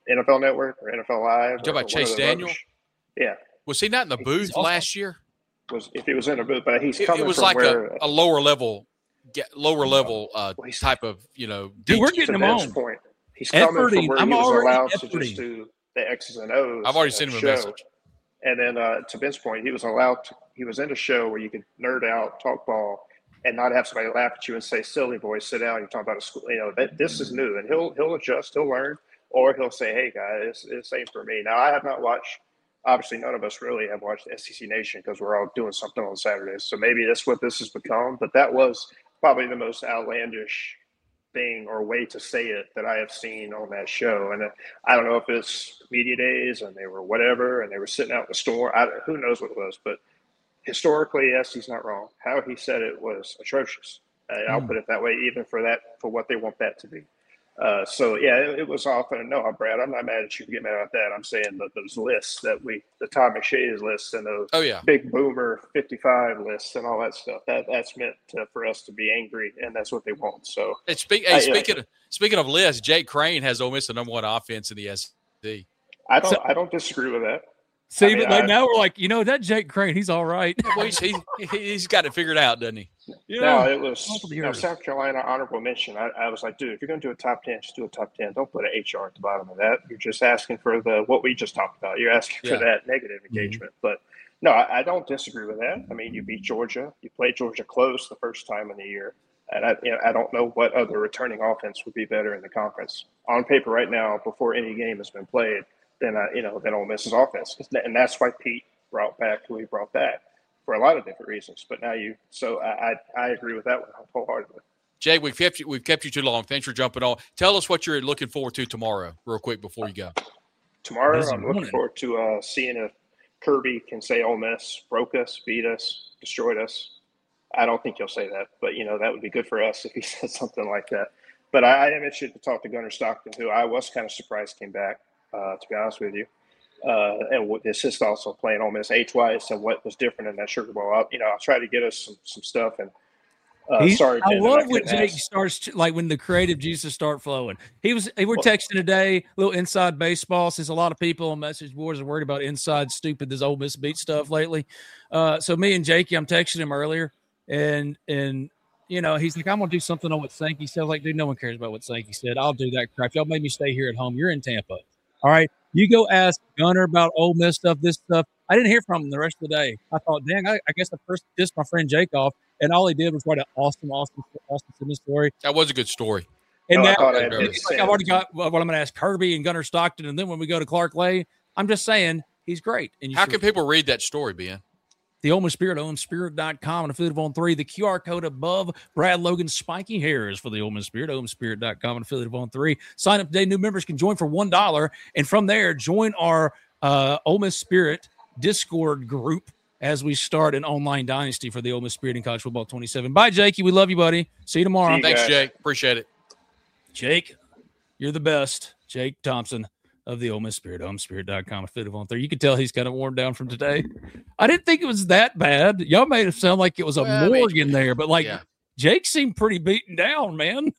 N F L Network or N F L Live. You talking about or Chase one of the Daniel? others. Yeah. Was he not in the booth awesome. last year? Was if he was in the booth, but he's It, coming it was from like where, a, a lower level, get, lower level uh, well, he's- type of you know. Dude, we're detail. getting to him Ben's on. point. He's coming Efforting. from where I'm he was already allowed to efforting. just do the X's and O's. I've already in sent him a show. message. And then uh, to Ben's point, he was allowed to, he was in a show where you could nerd out, talk ball, and not have somebody laugh at you and say, silly boy, sit down. You're talking about a school, you know, that this is new. And he'll he'll adjust, he'll learn, or he'll say, hey, guys, this ain't for me. Now, I have not watched, obviously, none of us really have watched S E C Nation because we're all doing something on Saturdays. So maybe that's what this has become. But that was probably the most outlandish thing or way to say it that I have seen on that show. And I don't know if it's media days and they were whatever, and they were sitting out in the store. I, who knows what it was, but historically, yes, he's not wrong. How he said it was atrocious. Uh, I'll Mm. put it that way, even for that, for what they want that to be. Uh, so yeah, it, it was often, no, Brad, I'm not mad at you for getting mad about that. I'm saying that those lists that we, the Todd McShay's lists and those Oh yeah, big boomer fifty-five lists and all that stuff, that that's meant to, for us to be angry, and that's what they want. So and speak, hey, I- speaking of, speaking of lists, Jake Crane has Ole Miss the number one offense in the S E C. I don't, So- I don't disagree with that. See, I mean, but like I- now we're like, you know, that Jake Crane, he's all right. Well, he's, he, he's got it figured out, doesn't he? You No, know? it was Awful to you hear know, this. South Carolina honorable mention. I, I was like, dude, if you're going to do a top ten, just do a top ten. Don't put an H R at the bottom of that. You're just asking for the what we just talked about. You're asking Yeah. for that negative engagement. But no, I, I don't disagree with that. I mean, you beat Georgia. You played Georgia close the first time in the year. And I, you know, I don't know what other returning offense would be better in the conference. On paper right now, before any game has been played, than, uh, you know, than Ole Miss's offense. And that's why Pete brought back who he brought back for a lot of different reasons. But now you, so I, I, I agree with that one wholeheartedly. Jay, we've kept you, we've kept you too long. Thanks for jumping on. Tell us what you're looking forward to tomorrow, real quick before you go. Tomorrow, Busy I'm looking morning. forward to uh, seeing if Kirby can say Ole Miss broke us, beat us, destroyed us. I don't think he'll say that, but, you know, that would be good for us if he said something like that. But I, I am interested to talk to Gunnar Stockton, who I was kind of surprised came back, uh, to be honest with you. Uh, and with his sister also playing Ole Miss age twice, and what was different in that Sugar Bowl. I'll, you know, I'll try to get us some, some stuff. And uh, He- sorry, I Ben, that love when couldn't Jake ask. starts to- like when the creative juices start flowing. He was we were Well- texting today, a little inside baseball, since a lot of people on message boards are worried about inside stupid this Ole Miss beat stuff lately. Uh, so me and Jakey, I'm texting him earlier, and and you know he's like, I'm gonna do something on what Sankey said. I was like, dude, no one cares about what Sankey said. I'll do that crap. Y'all made me stay here at home. You're in Tampa. All right. You go ask Gunner about Ole Miss stuff, this stuff. I didn't hear from him the rest of the day. I thought, dang, I, I guess I first dissed my friend Jake off, and all he did was write an awesome, awesome, awesome Simmons story. That was a good story. And No, I now thought I had it's been like I've already got what I'm going to ask Kirby and Gunner Stockton, and then when we go to Clark Lay, I'm just saying he's great. And you How should- can people read that story, Ben? the Ole Miss Spirit, Ole Miss Spirit dot com, and affiliate of On three. The Q R code above Brad Logan's spiky hairs for the Ole Miss Spirit, Ole Miss Spirit dot com, and affiliate of On three. Sign up today. New members can join for one dollar. And from there, join our uh, Ole Miss Spirit Discord group as we start an online dynasty for the Ole Miss Spirit in college football twenty-seven. Bye, Jakey. We love you, buddy. See you tomorrow. See you Thanks, guys. Jake. Appreciate it. Jake, you're the best. Jake Thompson of the Ole Miss Spirit, Ole Miss Spirit dot com, affiliate of On three. You can tell he's kind of worn down from today. I didn't think it was that bad. Y'all made it sound like it was a Well, I mean, morgue in there, but like yeah. Jake seemed pretty beaten down, man.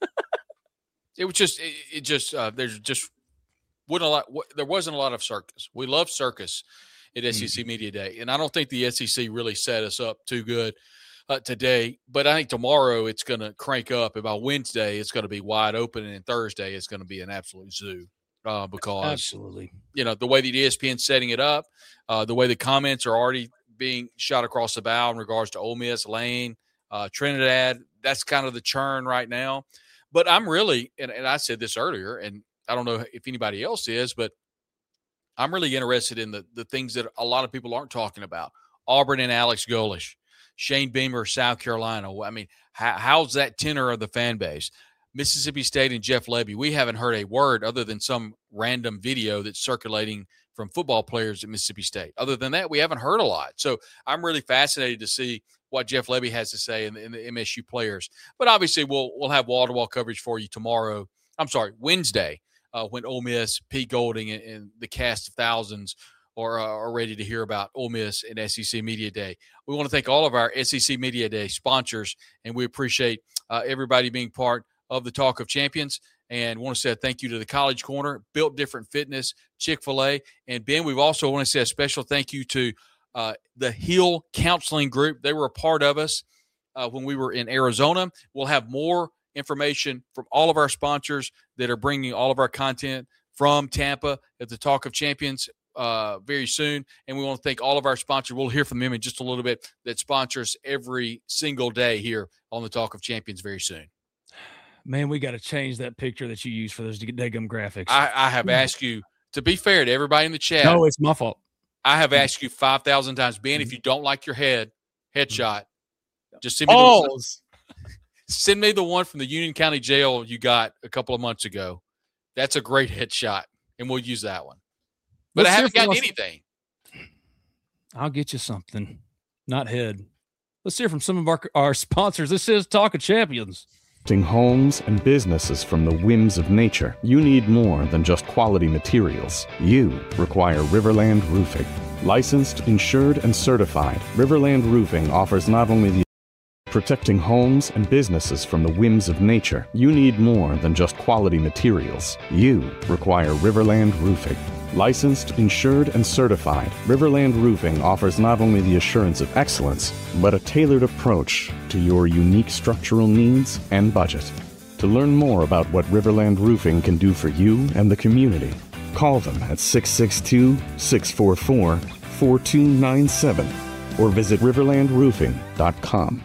It was just, it, it just, uh, there's just wasn't a lot. wa- There wasn't a lot of circus. We love circus at S E C Media Day, and I don't think the S E C really set us up too good uh, today. But I think tomorrow it's going to crank up, and by Wednesday it's going to be wide open, and then Thursday it's going to be an absolute zoo uh, because Absolutely. you know the way that E S P N's setting it up, uh, the way the comments are already being shot across the bow in regards to Ole Miss, Lane, uh, Trinidad. That's kind of the churn right now. But I'm really, and, and I said this earlier, and I don't know if anybody else is, but I'm really interested in the the things that a lot of people aren't talking about. Auburn and Alex Golesh, Shane Beamer, South Carolina. I mean, how, how's that tenor of the fan base? Mississippi State and Jeff Lebby. We haven't heard a word other than some random video that's circulating from football players at Mississippi State. Other than that, we haven't heard a lot. So I'm really fascinated to see what Jeff Lebby has to say in the, in the M S U players. But obviously, we'll we'll have wall-to-wall coverage for you tomorrow. I'm sorry, Wednesday, uh, when Ole Miss, Pete Golding, and, and the cast of thousands are, uh, are ready to hear about Ole Miss and S E C Media Day. We want to thank all of our S E C Media Day sponsors, and we appreciate uh, everybody being part of the Talk of Champions. And want to say a thank you to the College Corner, Built Different Fitness, Chick-fil-A. And, Ben, we've also want to say a special thank you to uh, the Hill Counseling Group. They were a part of us uh, when we were in Arizona. We'll have more information from all of our sponsors that are bringing all of our content from Tampa at the Talk of Champions uh, very soon. And we want to thank all of our sponsors. We'll hear from them in just a little bit that sponsors every single day here on the Talk of Champions very soon. Man, we got to change that picture that you use for those daggum graphics. I, I have asked you, to be fair to everybody in the chat. No, it's my fault. I have asked you five thousand times, Ben, if you don't like your head headshot, just send me, oh. the, send me the one from the Union County Jail you got a couple of months ago. That's a great headshot, and we'll use that one. But Let's I haven't gotten us. anything. I'll get you something. Not head. Let's hear from some of our, our sponsors. This is Talk of Champions. Homes and businesses from the whims of nature. You need more than just quality materials. You require Riverland Roofing. Licensed, insured, and certified, Riverland Roofing offers not only the protecting homes and businesses from the whims of nature. You need more than just quality materials. You require Riverland Roofing. Licensed, insured, and certified, Riverland Roofing offers not only the assurance of excellence, but a tailored approach to your unique structural needs and budget. To learn more about what Riverland Roofing can do for you and the community, call them at six six two, six four four, four two nine seven or visit riverland roofing dot com.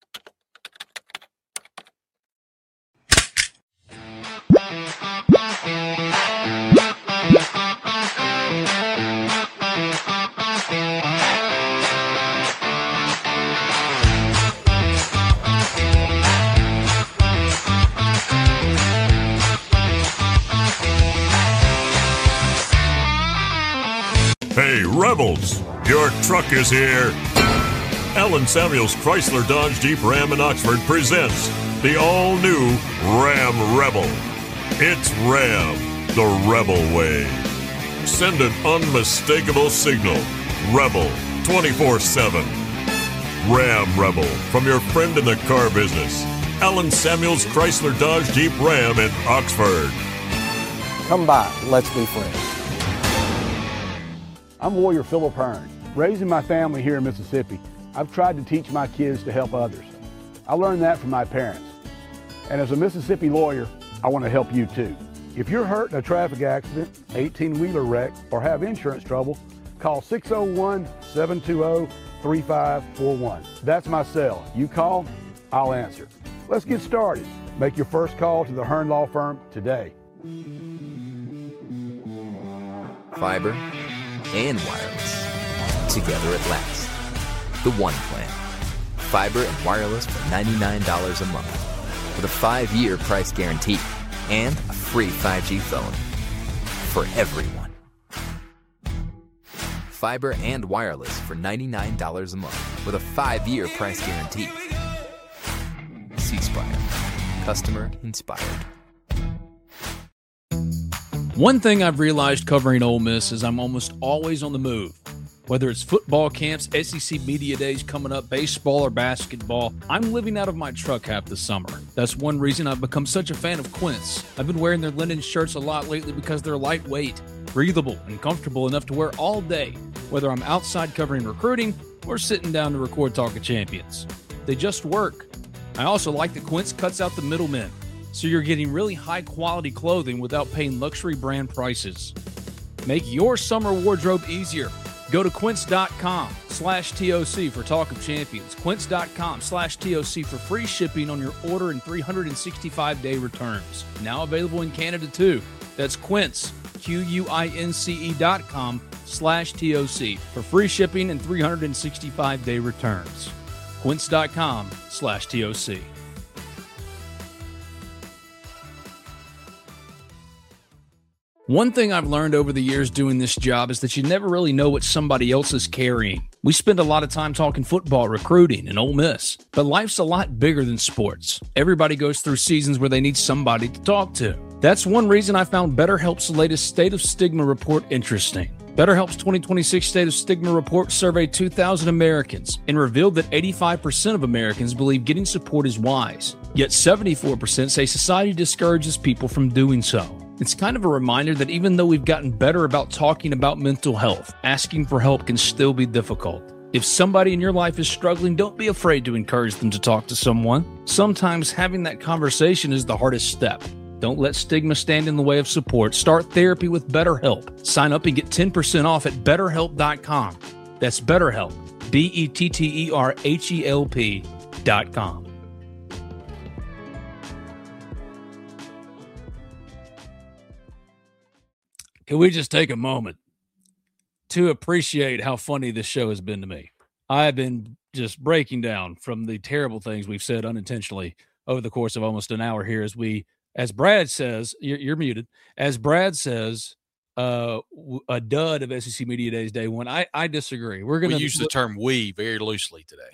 Hey, Rebels, your truck is here. Allen Samuels Chrysler Dodge Jeep Ram in Oxford presents the all-new Ram Rebel. It's Ram, the Rebel way. Send an unmistakable signal. Rebel, twenty-four seven. Ram Rebel, from your friend in the car business. Allen Samuels Chrysler Dodge Jeep Ram in Oxford. Come by, let's be friends. I'm Warrior Philip Hearn. Raising my family here in Mississippi, I've tried to teach my kids to help others. I learned that from my parents. And as a Mississippi lawyer, I want to help you too. If you're hurt in a traffic accident, eighteen-wheeler wreck, or have insurance trouble, call six oh one, seven two oh, three five four one. That's my cell. You call, I'll answer. Let's get started. Make your first call to the Hearn Law Firm today. Fiber and wireless together at last. The One Plan. Fiber and wireless for ninety-nine dollars a month with a five-year price guarantee and a free five G phone for everyone. Fiber and wireless for ninety-nine dollars a month with a five-year price guarantee. C-Spire. Customer inspired. One thing I've realized covering Ole Miss is I'm almost always on the move. Whether it's football camps, S E C media days coming up, baseball or basketball, I'm living out of my truck half the summer. That's one reason I've become such a fan of Quince. I've been wearing their linen shirts a lot lately because they're lightweight, breathable, and comfortable enough to wear all day, whether I'm outside covering recruiting or sitting down to record Talk of Champions. They just work. I also like that Quince cuts out the middlemen, so you're getting really high-quality clothing without paying luxury brand prices. Make your summer wardrobe easier. Go to quince.com slash TOC for Talk of Champions. Quince.com slash TOC for free shipping on your order and three hundred sixty-five day returns. Now available in Canada, too. That's Quince, Q-U-I-N-C-E dot com slash TOC for free shipping and three hundred sixty-five day returns. Quince.com slash TOC. One thing I've learned over the years doing this job is that you never really know what somebody else is carrying. We spend a lot of time talking football, recruiting, and Ole Miss, but life's a lot bigger than sports. Everybody goes through seasons where they need somebody to talk to. That's one reason I found BetterHelp's latest State of Stigma report interesting. BetterHelp's twenty twenty-six State of Stigma report surveyed two thousand Americans and revealed that eighty-five percent of Americans believe getting support is wise. Yet seventy-four percent say society discourages people from doing so. It's kind of a reminder that even though we've gotten better about talking about mental health, asking for help can still be difficult. If somebody in your life is struggling, don't be afraid to encourage them to talk to someone. Sometimes having that conversation is the hardest step. Don't let stigma stand in the way of support. Start therapy with BetterHelp. Sign up and get ten percent off at better help dot com. That's BetterHelp, B E T T E R H E L P dot com. Can we just take a moment to appreciate how funny this show has been to me? I've been just breaking down from the terrible things we've said unintentionally over the course of almost an hour here as we As Brad says, you're, you're muted. As Brad says, uh, a dud of S E C Media Days Day One. I, I disagree. We're going to we use the term "we" very loosely today.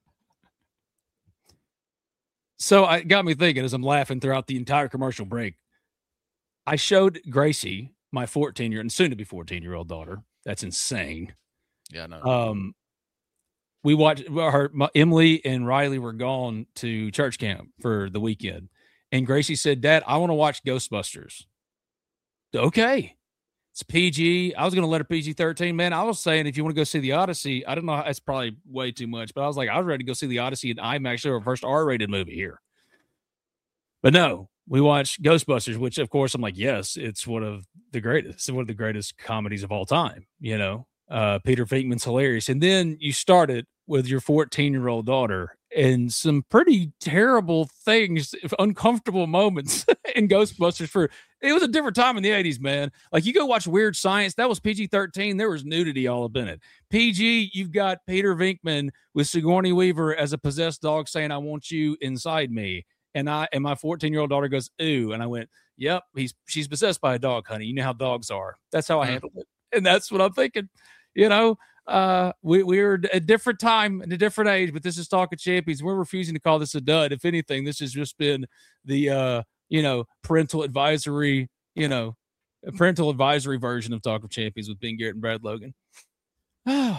So it got me thinking as I'm laughing throughout the entire commercial break. I showed Gracie, my fourteen-year and soon-to-be fourteen-year-old daughter. That's insane. Yeah, I know. Um, we watched. Her, my, Emily and Riley were gone to church camp for the weekend. And Gracie said, Dad, I want to watch Ghostbusters. Okay. It's P G. I was going to let her P G thirteen. Man, I was saying if you want to go see the Odyssey, I don't know. That's probably way too much. But I was like, I was ready to go see the Odyssey in IMAX, our first R-rated movie here. But no, we watched Ghostbusters, which, of course, I'm like, yes, it's one of the greatest. It's one of the greatest comedies of all time. You know, uh, Peter Venkman's hilarious. And then you started with your fourteen-year-old daughter and some pretty terrible things, uncomfortable moments in Ghostbusters. For it was a different time in the eighties, man. Like you go watch Weird Science, that was P G thirteen. There was nudity all up in it. P G, you've got Peter Venkman with Sigourney Weaver as a possessed dog saying, I want you inside me. And I and my fourteen-year-old daughter goes, ooh. And I went, yep, he's she's possessed by a dog, honey. You know how dogs are. That's how I handled it. And that's what I'm thinking. You know, uh, we, we're at a different time and a different age, but this is Talk of Champions. We're refusing to call this a dud. If anything, this has just been the, uh, you know, parental advisory, you know, parental advisory version of Talk of Champions with Ben Garrett and Brad Logan. I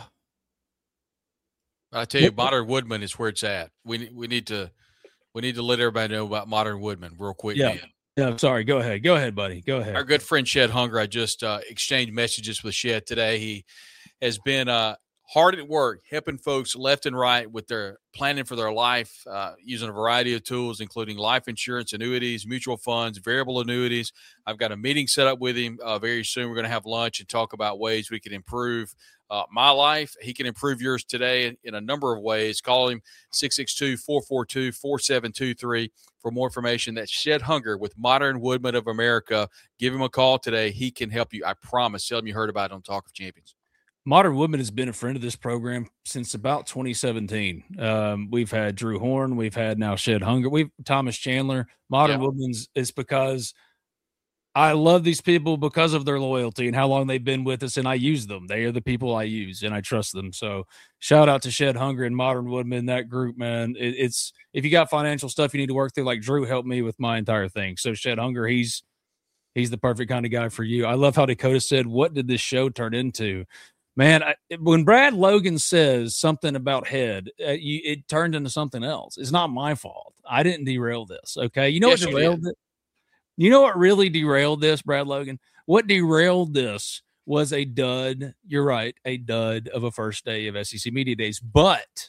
tell you, Modern Woodman is where it's at. We we need to we need to let everybody know about Modern Woodman real quick. Yeah. Man. Yeah, I'm sorry. Go ahead. Go ahead, buddy. Go ahead. Our good friend Shed Hunger, I just uh, exchanged messages with Shed today. He has been uh, hard at work helping folks left and right with their planning for their life, uh, using a variety of tools, including life insurance, annuities, mutual funds, variable annuities. I've got a meeting set up with him uh, very soon. We're going to have lunch and talk about ways we can improve uh, my life. He can improve yours today in, in a number of ways. Call him six six two, four four two, four seven two three for more information. That's Shed Hunger with Modern Woodman of America. Give him a call today. He can help you. I promise. Tell him you heard about it on Talk of Champions. Modern Woodman has been a friend of this program since about twenty seventeen. Um, we've had Drew Horn. We've had now Shed Hunger. We've Thomas Chandler. Modern yeah. Woodman's is because I love these people because of their loyalty and how long they've been with us, and I use them. They are the people I use, and I trust them. So shout out to Shed Hunger and Modern Woodman, that group, man. It, it's if you got financial stuff you need to work through, like Drew helped me with my entire thing. So Shed Hunger, he's he's the perfect kind of guy for you. I love how Dakota said, what did this show turn into? Man, I, when Brad Logan says something about head, uh, you, it turned into something else. It's not my fault. I didn't derail this, okay? You know yes, what derailed you it? You know what really derailed this, Brad Logan? What derailed this was a dud. You're right, a dud of a first day of S E C Media Days. But,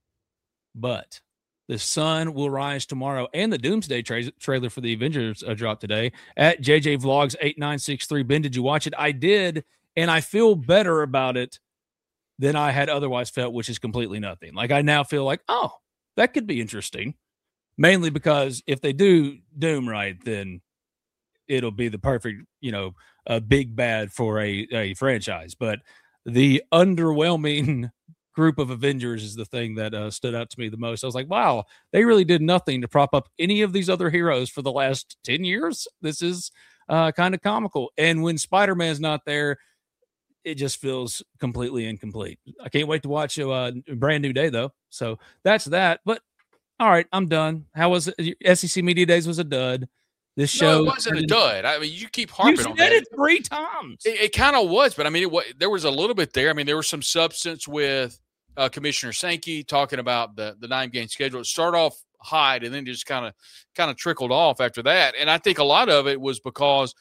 but the sun will rise tomorrow, and the Doomsday tra- trailer for the Avengers uh, dropped today at J J Vlogs eight nine six three. Ben, did you watch it? I did. And I feel better about it than I had otherwise felt, which is completely nothing. Like I now feel like, oh, that could be interesting. Mainly because if they do Doom right, then it'll be the perfect, you know, a big bad for a, a franchise. But the underwhelming group of Avengers is the thing that uh, stood out to me the most. I was like, wow, they really did nothing to prop up any of these other heroes for the last ten years. This is uh, kind of comical. And when Spider-Man's not there, it just feels completely incomplete. I can't wait to watch a uh, Brand New Day, though. So that's that. But, all right, I'm done. How was it? S E C Media Days was a dud. This show no, it wasn't a dud. I mean, you keep harping you on said that. it three times. It, it kind of was, but I mean, it, what, there was a little bit there. I mean, there was some substance with uh, Commissioner Sankey talking about the the nine game schedule. It started off hot and then just kind of kind of trickled off after that. And I think a lot of it was because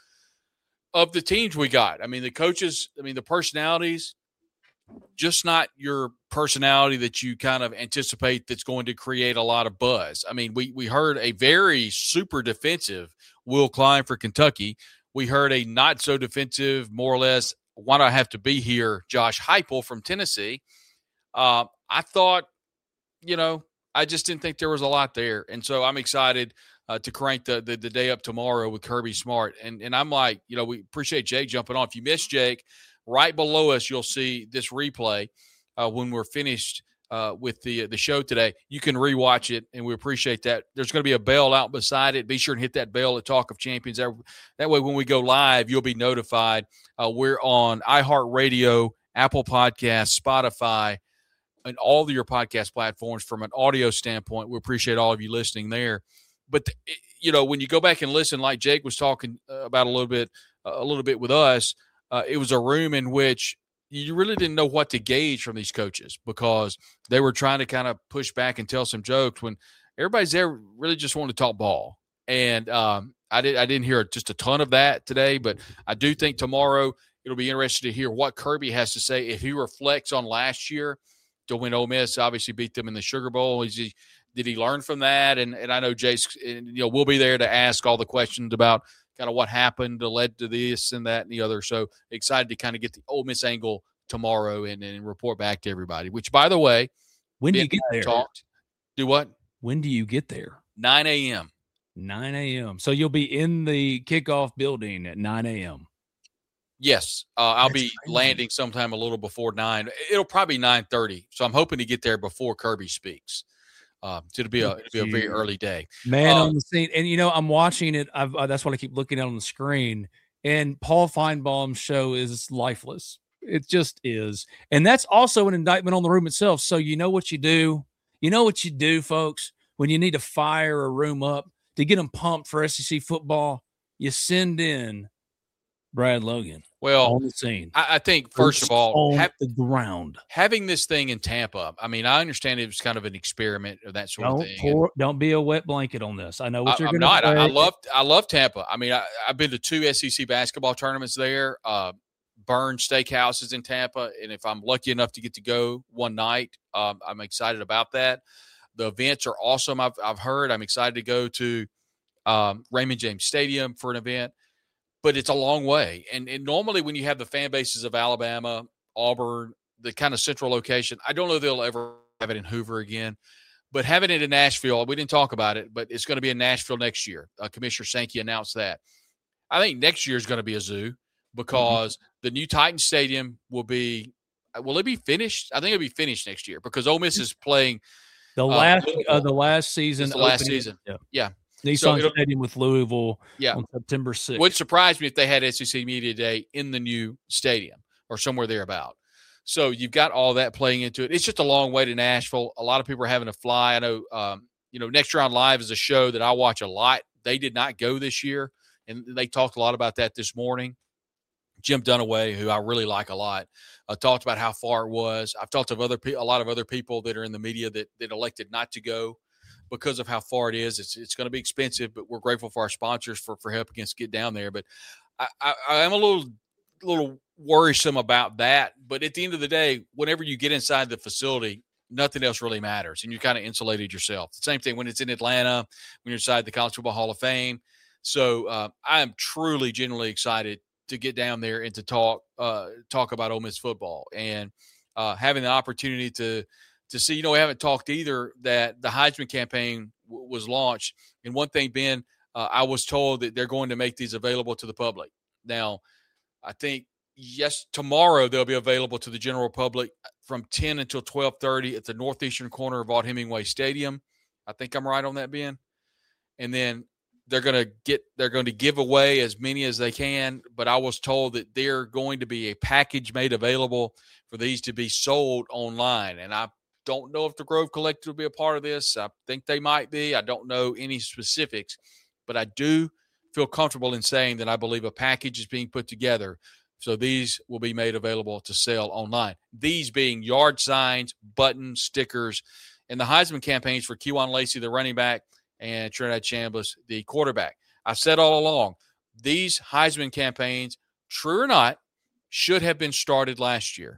of the teams we got. I mean, the coaches. I mean, the personalities. Just not your personality that you kind of anticipate that's going to create a lot of buzz. I mean, we we heard a very super defensive Will Klein for Kentucky. We heard a not so defensive, more or less, why do I have to be here, Josh Heupel from Tennessee. Uh, I thought, you know, I just didn't think there was a lot there. And so I'm excited uh, to crank the, the the day up tomorrow with Kirby Smart. And and I'm like, you know, we appreciate Jake jumping on. If you missed Jake, right below us, you'll see this replay uh, when we're finished uh, with the the show today. You can rewatch it, and we appreciate that. There's going to be a bell out beside it. Be sure and hit that bell at Talk of Champions. That, that way, when we go live, you'll be notified. Uh, we're on iHeartRadio, Apple Podcasts, Spotify, and all of your podcast platforms from an audio standpoint. We appreciate all of you listening there. But, you know, when you go back and listen, like Jake was talking about a little bit, a little bit with us, Uh, it was a room in which you really didn't know what to gauge from these coaches because they were trying to kind of push back and tell some jokes when everybody's there really just wanted to talk ball. And um, I, did, I didn't hear just a ton of that today, but I do think tomorrow it'll be interesting to hear what Kirby has to say if he reflects on last year to win Ole Miss, obviously beat them in the Sugar Bowl. Is he, did he learn from that? And and I know Jace, you know, we'll be there to ask all the questions about kind of what happened that led to this and that and the other. So excited to kind of get the Ole Miss angle tomorrow and, and report back to everybody, which, by the way, when do you get there? Talked, do what? When do you get there? nine a.m. nine a.m. So you'll be in the kickoff building at nine a.m. Yes. Uh, I'll That's be crazy. landing sometime a little before nine. It'll probably be nine thirty. So I'm hoping to get there before Kirby speaks. Um, so it'll be a, it'll be a very early day. Man um, on the scene. And, you know, I'm watching it. I've, uh, that's what I keep looking at on the screen. And Paul Feinbaum's show is lifeless. It just is. And that's also an indictment on the room itself. So you know what you do? You know what you do, folks, when you need to fire a room up to get them pumped for S E C football? You send in Brad Logan. Well, on the scene. I, I think, first of all, on have, the ground. having this thing in Tampa, I mean, I understand it was kind of an experiment or that sort Don't of thing. pour, don't be a wet blanket on this. I know what I, you're I'm going not. to say. I, I love I love Tampa. I mean, I, I've been to two S E C basketball tournaments there. Uh, Burn Steakhouses in Tampa, and if I'm lucky enough to get to go one night, um, I'm excited about that. The events are awesome. I've I've heard. I'm excited to go to um, Raymond James Stadium for an event, but it's a long way. And, and normally when you have the fan bases of Alabama, Auburn, the kind of central location, I don't know if they'll ever have it in Hoover again. But having it in Nashville, we didn't talk about it, but it's going to be in Nashville next year. Uh, Commissioner Sankey announced that. I think next year is going to be a zoo because mm-hmm. the new Titan Stadium will be – will it be finished? I think it'll be finished next year because Ole Miss is playing – The last uh, uh, the last season. The last opening, season. Yeah. yeah. Nissan so Stadium with Louisville yeah. on September sixth. Would surprise me if they had S E C Media Day in the new stadium or somewhere thereabout. So you've got all that playing into it. It's just a long way to Nashville. A lot of people are having to fly. I know, um, you know, Next Year on Live is a show that I watch a lot. They did not go this year, and they talked a lot about that this morning. Jim Dunaway, who I really like a lot, uh, talked about how far it was. I've talked to other pe- a lot of other people that are in the media that that elected not to go because of how far it is. It's it's going to be expensive, but we're grateful for our sponsors for, for helping us get down there. But I, I, I am a little little worrisome about that. But at the end of the day, whenever you get inside the facility, nothing else really matters, and you kind of insulated yourself. The same thing when it's in Atlanta, when you're inside the College Football Hall of Fame. So uh, I am truly, genuinely excited to get down there and to talk uh, talk about Ole Miss football and uh, having the opportunity to to see. You know, we haven't talked either that the Heisman campaign w- was launched. And one thing, Ben, uh, I was told that they're going to make these available to the public. Now, I think yes, tomorrow they'll be available to the general public from ten until twelve thirty at the northeastern corner of Vaught Hemingway Stadium. I think I'm right on that, Ben. And then they're going to get, they're going to give away as many as they can. But I was told that they're going to be a package made available for these to be sold online. And I don't know if the Grove Collective will be a part of this. I think they might be. I don't know any specifics, but I do feel comfortable in saying that I believe a package is being put together. So these will be made available to sell online. These being yard signs, buttons, stickers, and the Heisman campaigns for Kejuan Lacey, the running back, and Trinidad Chambliss, the quarterback. I've said all along, these Heisman campaigns, true or not, should have been started last year,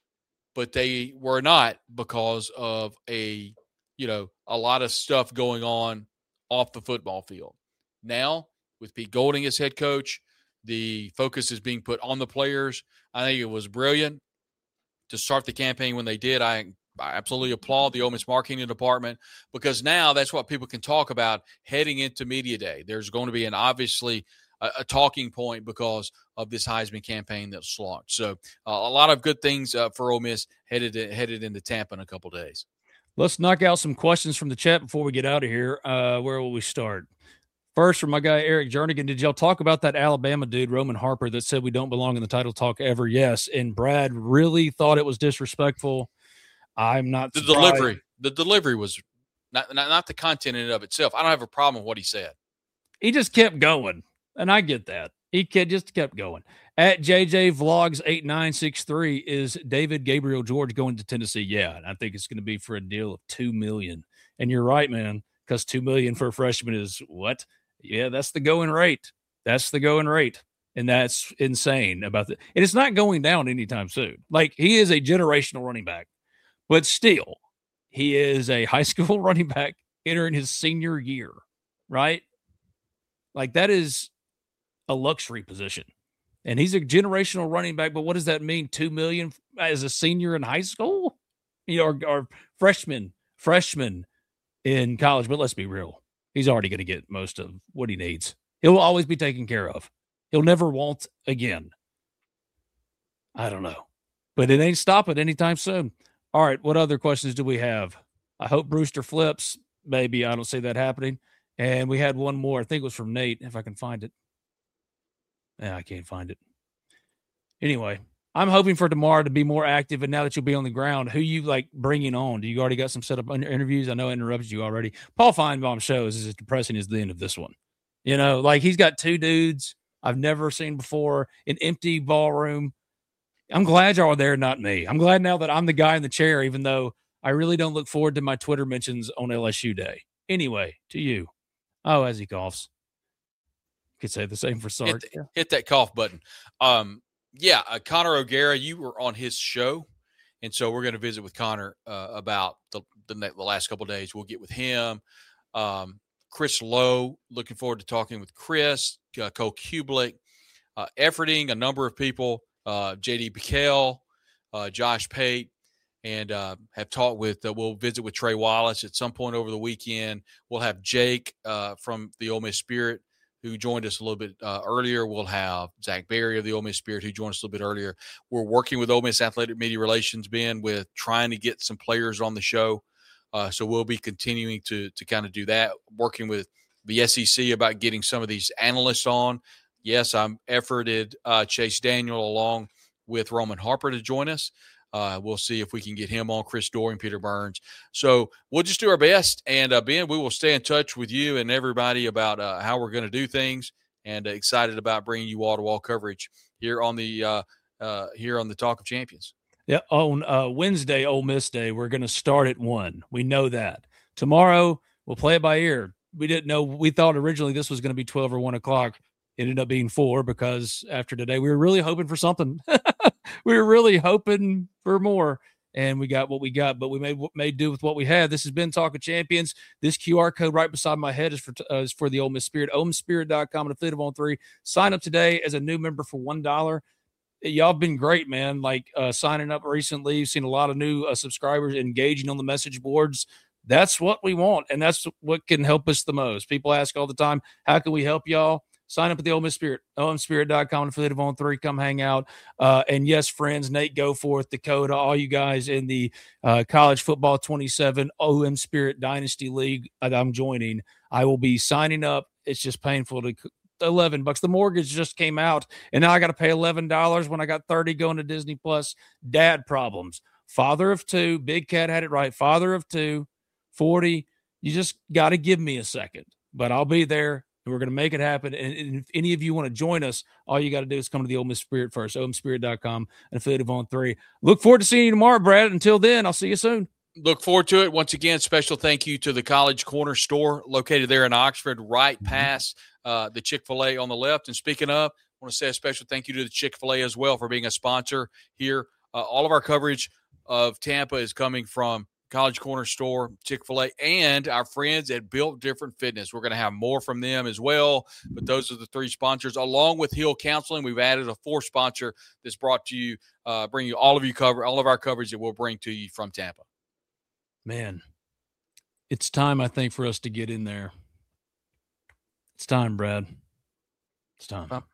but they were not because of a, you know, a lot of stuff going on off the football field. Now, with Pete Golding as head coach, the focus is being put on the players. I think it was brilliant to start the campaign when they did. I, I absolutely applaud the Ole Miss marketing department, because now that's what people can talk about heading into media day. There's going to be an obviously a, a talking point because of this Heisman campaign that's launched. So uh, a lot of good things uh, for Ole Miss headed headed into Tampa in a couple days. Let's knock out some questions from the chat before we get out of here. Uh, where will we start? First, from my guy, Eric Jernigan, did y'all talk about that Alabama dude, Roman Harper, that said we don't belong in the title talk ever? Yes. And Brad really thought it was disrespectful. I'm not The surprised. delivery. The delivery was not, not not the content in and of itself. I don't have a problem with what he said. He just kept going, and I get that. He just kept going. At J J Vlogs eight nine six three, is David Gabriel George going to Tennessee? Yeah, and I think it's going to be for a deal of two million dollars. And you're right, man, because two million dollars for a freshman is what? Yeah, that's the going rate. That's the going rate. And that's insane about that. And it's not going down anytime soon. Like, he is a generational running back, but still, he is a high school running back entering his senior year, right? Like, that is a luxury position. And he's a generational running back, but what does that mean? Two million as a senior in high school? You know, or, or freshman, freshman in college. But let's be real. He's already going to get most of what he needs. He'll always be taken care of. He'll never want again. I don't know. But it ain't stopping anytime soon. All right, what other questions do we have? I hope Brewster flips. Maybe. I don't see that happening. And we had one more. I think it was from Nate, if I can find it. Yeah, I can't find it. Anyway, I'm hoping for tomorrow to be more active. And now that you'll be on the ground, who you like bringing on? Do you already got some set up interviews? I know I interrupted you already. Paul Feinbaum shows is as depressing as the end of this one. You know, like, he's got two dudes I've never seen before, an empty ballroom. I'm glad y'all are there, not me. I'm glad now that I'm the guy in the chair, even though I really don't look forward to my Twitter mentions on L S U Day. Anyway, to you. Oh, as he coughs. Could say the same for Sark. Hit, hit that cough button. Um, yeah, uh, Connor O'Gara, you were on his show, and so we're going to visit with Connor uh, about the, the the last couple of days. We'll get with him. Um, Chris Lowe, looking forward to talking with Chris, uh, Cole Kublik, uh, efforting a number of people, uh, J D Piquel, uh, Josh Pate, and uh, have talked with, uh, we'll visit with Trey Wallace at some point over the weekend. We'll have Jake uh, from the Ole Miss Spirit, who joined us a little bit uh, earlier. We'll have Zach Berry of the Ole Miss Spirit, who joined us a little bit earlier. We're working with Ole Miss Athletic Media Relations, Ben, with trying to get some players on the show. Uh, so we'll be continuing to to kind of do that, working with the S E C about getting some of these analysts on. Yes, I'm efforted uh, Chase Daniel along with Roman Harper to join us. Uh, we'll see if we can get him on, Chris Dorey and Peter Burns. So we'll just do our best. And, uh, Ben, we will stay in touch with you and everybody about uh, how we're going to do things, and uh, excited about bringing you wall-to-wall coverage here on the uh, uh, here on the Talk of Champions. Yeah, on uh, Wednesday, Ole Miss Day, we're going to start at one. We know that. Tomorrow, we'll play it by ear. We didn't know. We thought originally this was going to be twelve or one o'clock. It ended up being four because after today, we were really hoping for something. We were really hoping for more, and we got what we got, but we made made do with what we had. This has been Talk of Champions. This Q R code right beside my head is for uh, is for the Ole Miss Spirit, ole miss spirit dot com, and affiliate on three. Sign up today as a new member for one dollar. Y'all been great, man. Like uh, signing up recently. You've seen a lot of new uh, subscribers engaging on the message boards. That's what we want, and that's what can help us the most. People ask all the time, how can we help y'all? Sign up at the Ole Miss Spirit, ole miss spirit dot com, affiliate of On three. Come hang out. Uh, and yes, friends, Nate Goforth, Dakota, all you guys in the uh, College Football twenty-seven O M Spirit Dynasty League that I'm joining, I will be signing up. It's just painful to eleven bucks. The mortgage just came out, and now I got to pay eleven dollars when I got thirty going to Disney Plus. Dad problems. Father of two. Big Cat had it right. Father of two. forty. You just got to give me a second, but I'll be there. and we're going to make it happen. And, and if any of you want to join us, all you got to do is come to the Ole Miss Spirit first, O M Spirit dot com, and affiliate of On three. Look forward to seeing you tomorrow, Brad. Until then, I'll see you soon. Look forward to it. Once again, special thank you to the College Corner store located there in Oxford, right past uh, the Chick-fil-A on the left. And speaking of, I want to say a special thank you to the Chick-fil-A as well for being a sponsor here. Uh, all of our coverage of Tampa is coming from College Corner store, Chick-fil-A, and our friends at Built Different Fitness. We're going to have more from them as well, but those are the three sponsors. Along with Hill Counseling, we've added a fourth sponsor that's brought to you, uh, bring you all of you cover, all of our coverage that we'll bring to you from Tampa. Man, it's time, I think, for us to get in there. It's time, Brad. It's time. By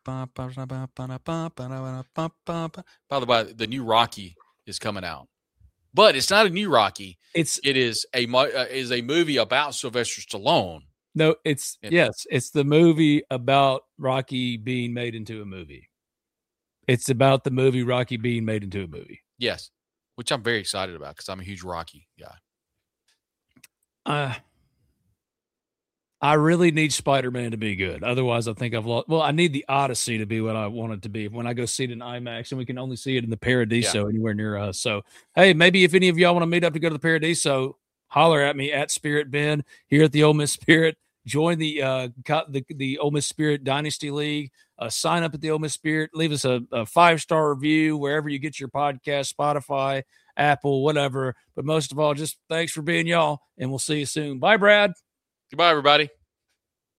the way, the new Rocky is coming out, but it's not a new Rocky. It's it is a uh, is a movie about Sylvester Stallone. No, it's it, yes, it's the movie about Rocky being made into a movie. It's about the movie Rocky being made into a movie. Yes, which I'm very excited about because I'm a huge Rocky guy. Uh, I really need Spider-Man to be good. Otherwise, I think I've lost. Well, I need the Odyssey to be what I want it to be when I go see it in IMAX, and we can only see it in the Paradiso yeah. anywhere near us. So, hey, maybe if any of y'all want to meet up to go to the Paradiso, holler at me at Spirit Ben here at the Ole Miss Spirit. Join the uh the the Ole Miss Spirit Dynasty League. Uh, sign up at the Ole Miss Spirit. Leave us a, a five star review wherever you get your podcast, Spotify, Apple, whatever. But most of all, just thanks for being y'all, and we'll see you soon. Bye, Brad. Goodbye, everybody.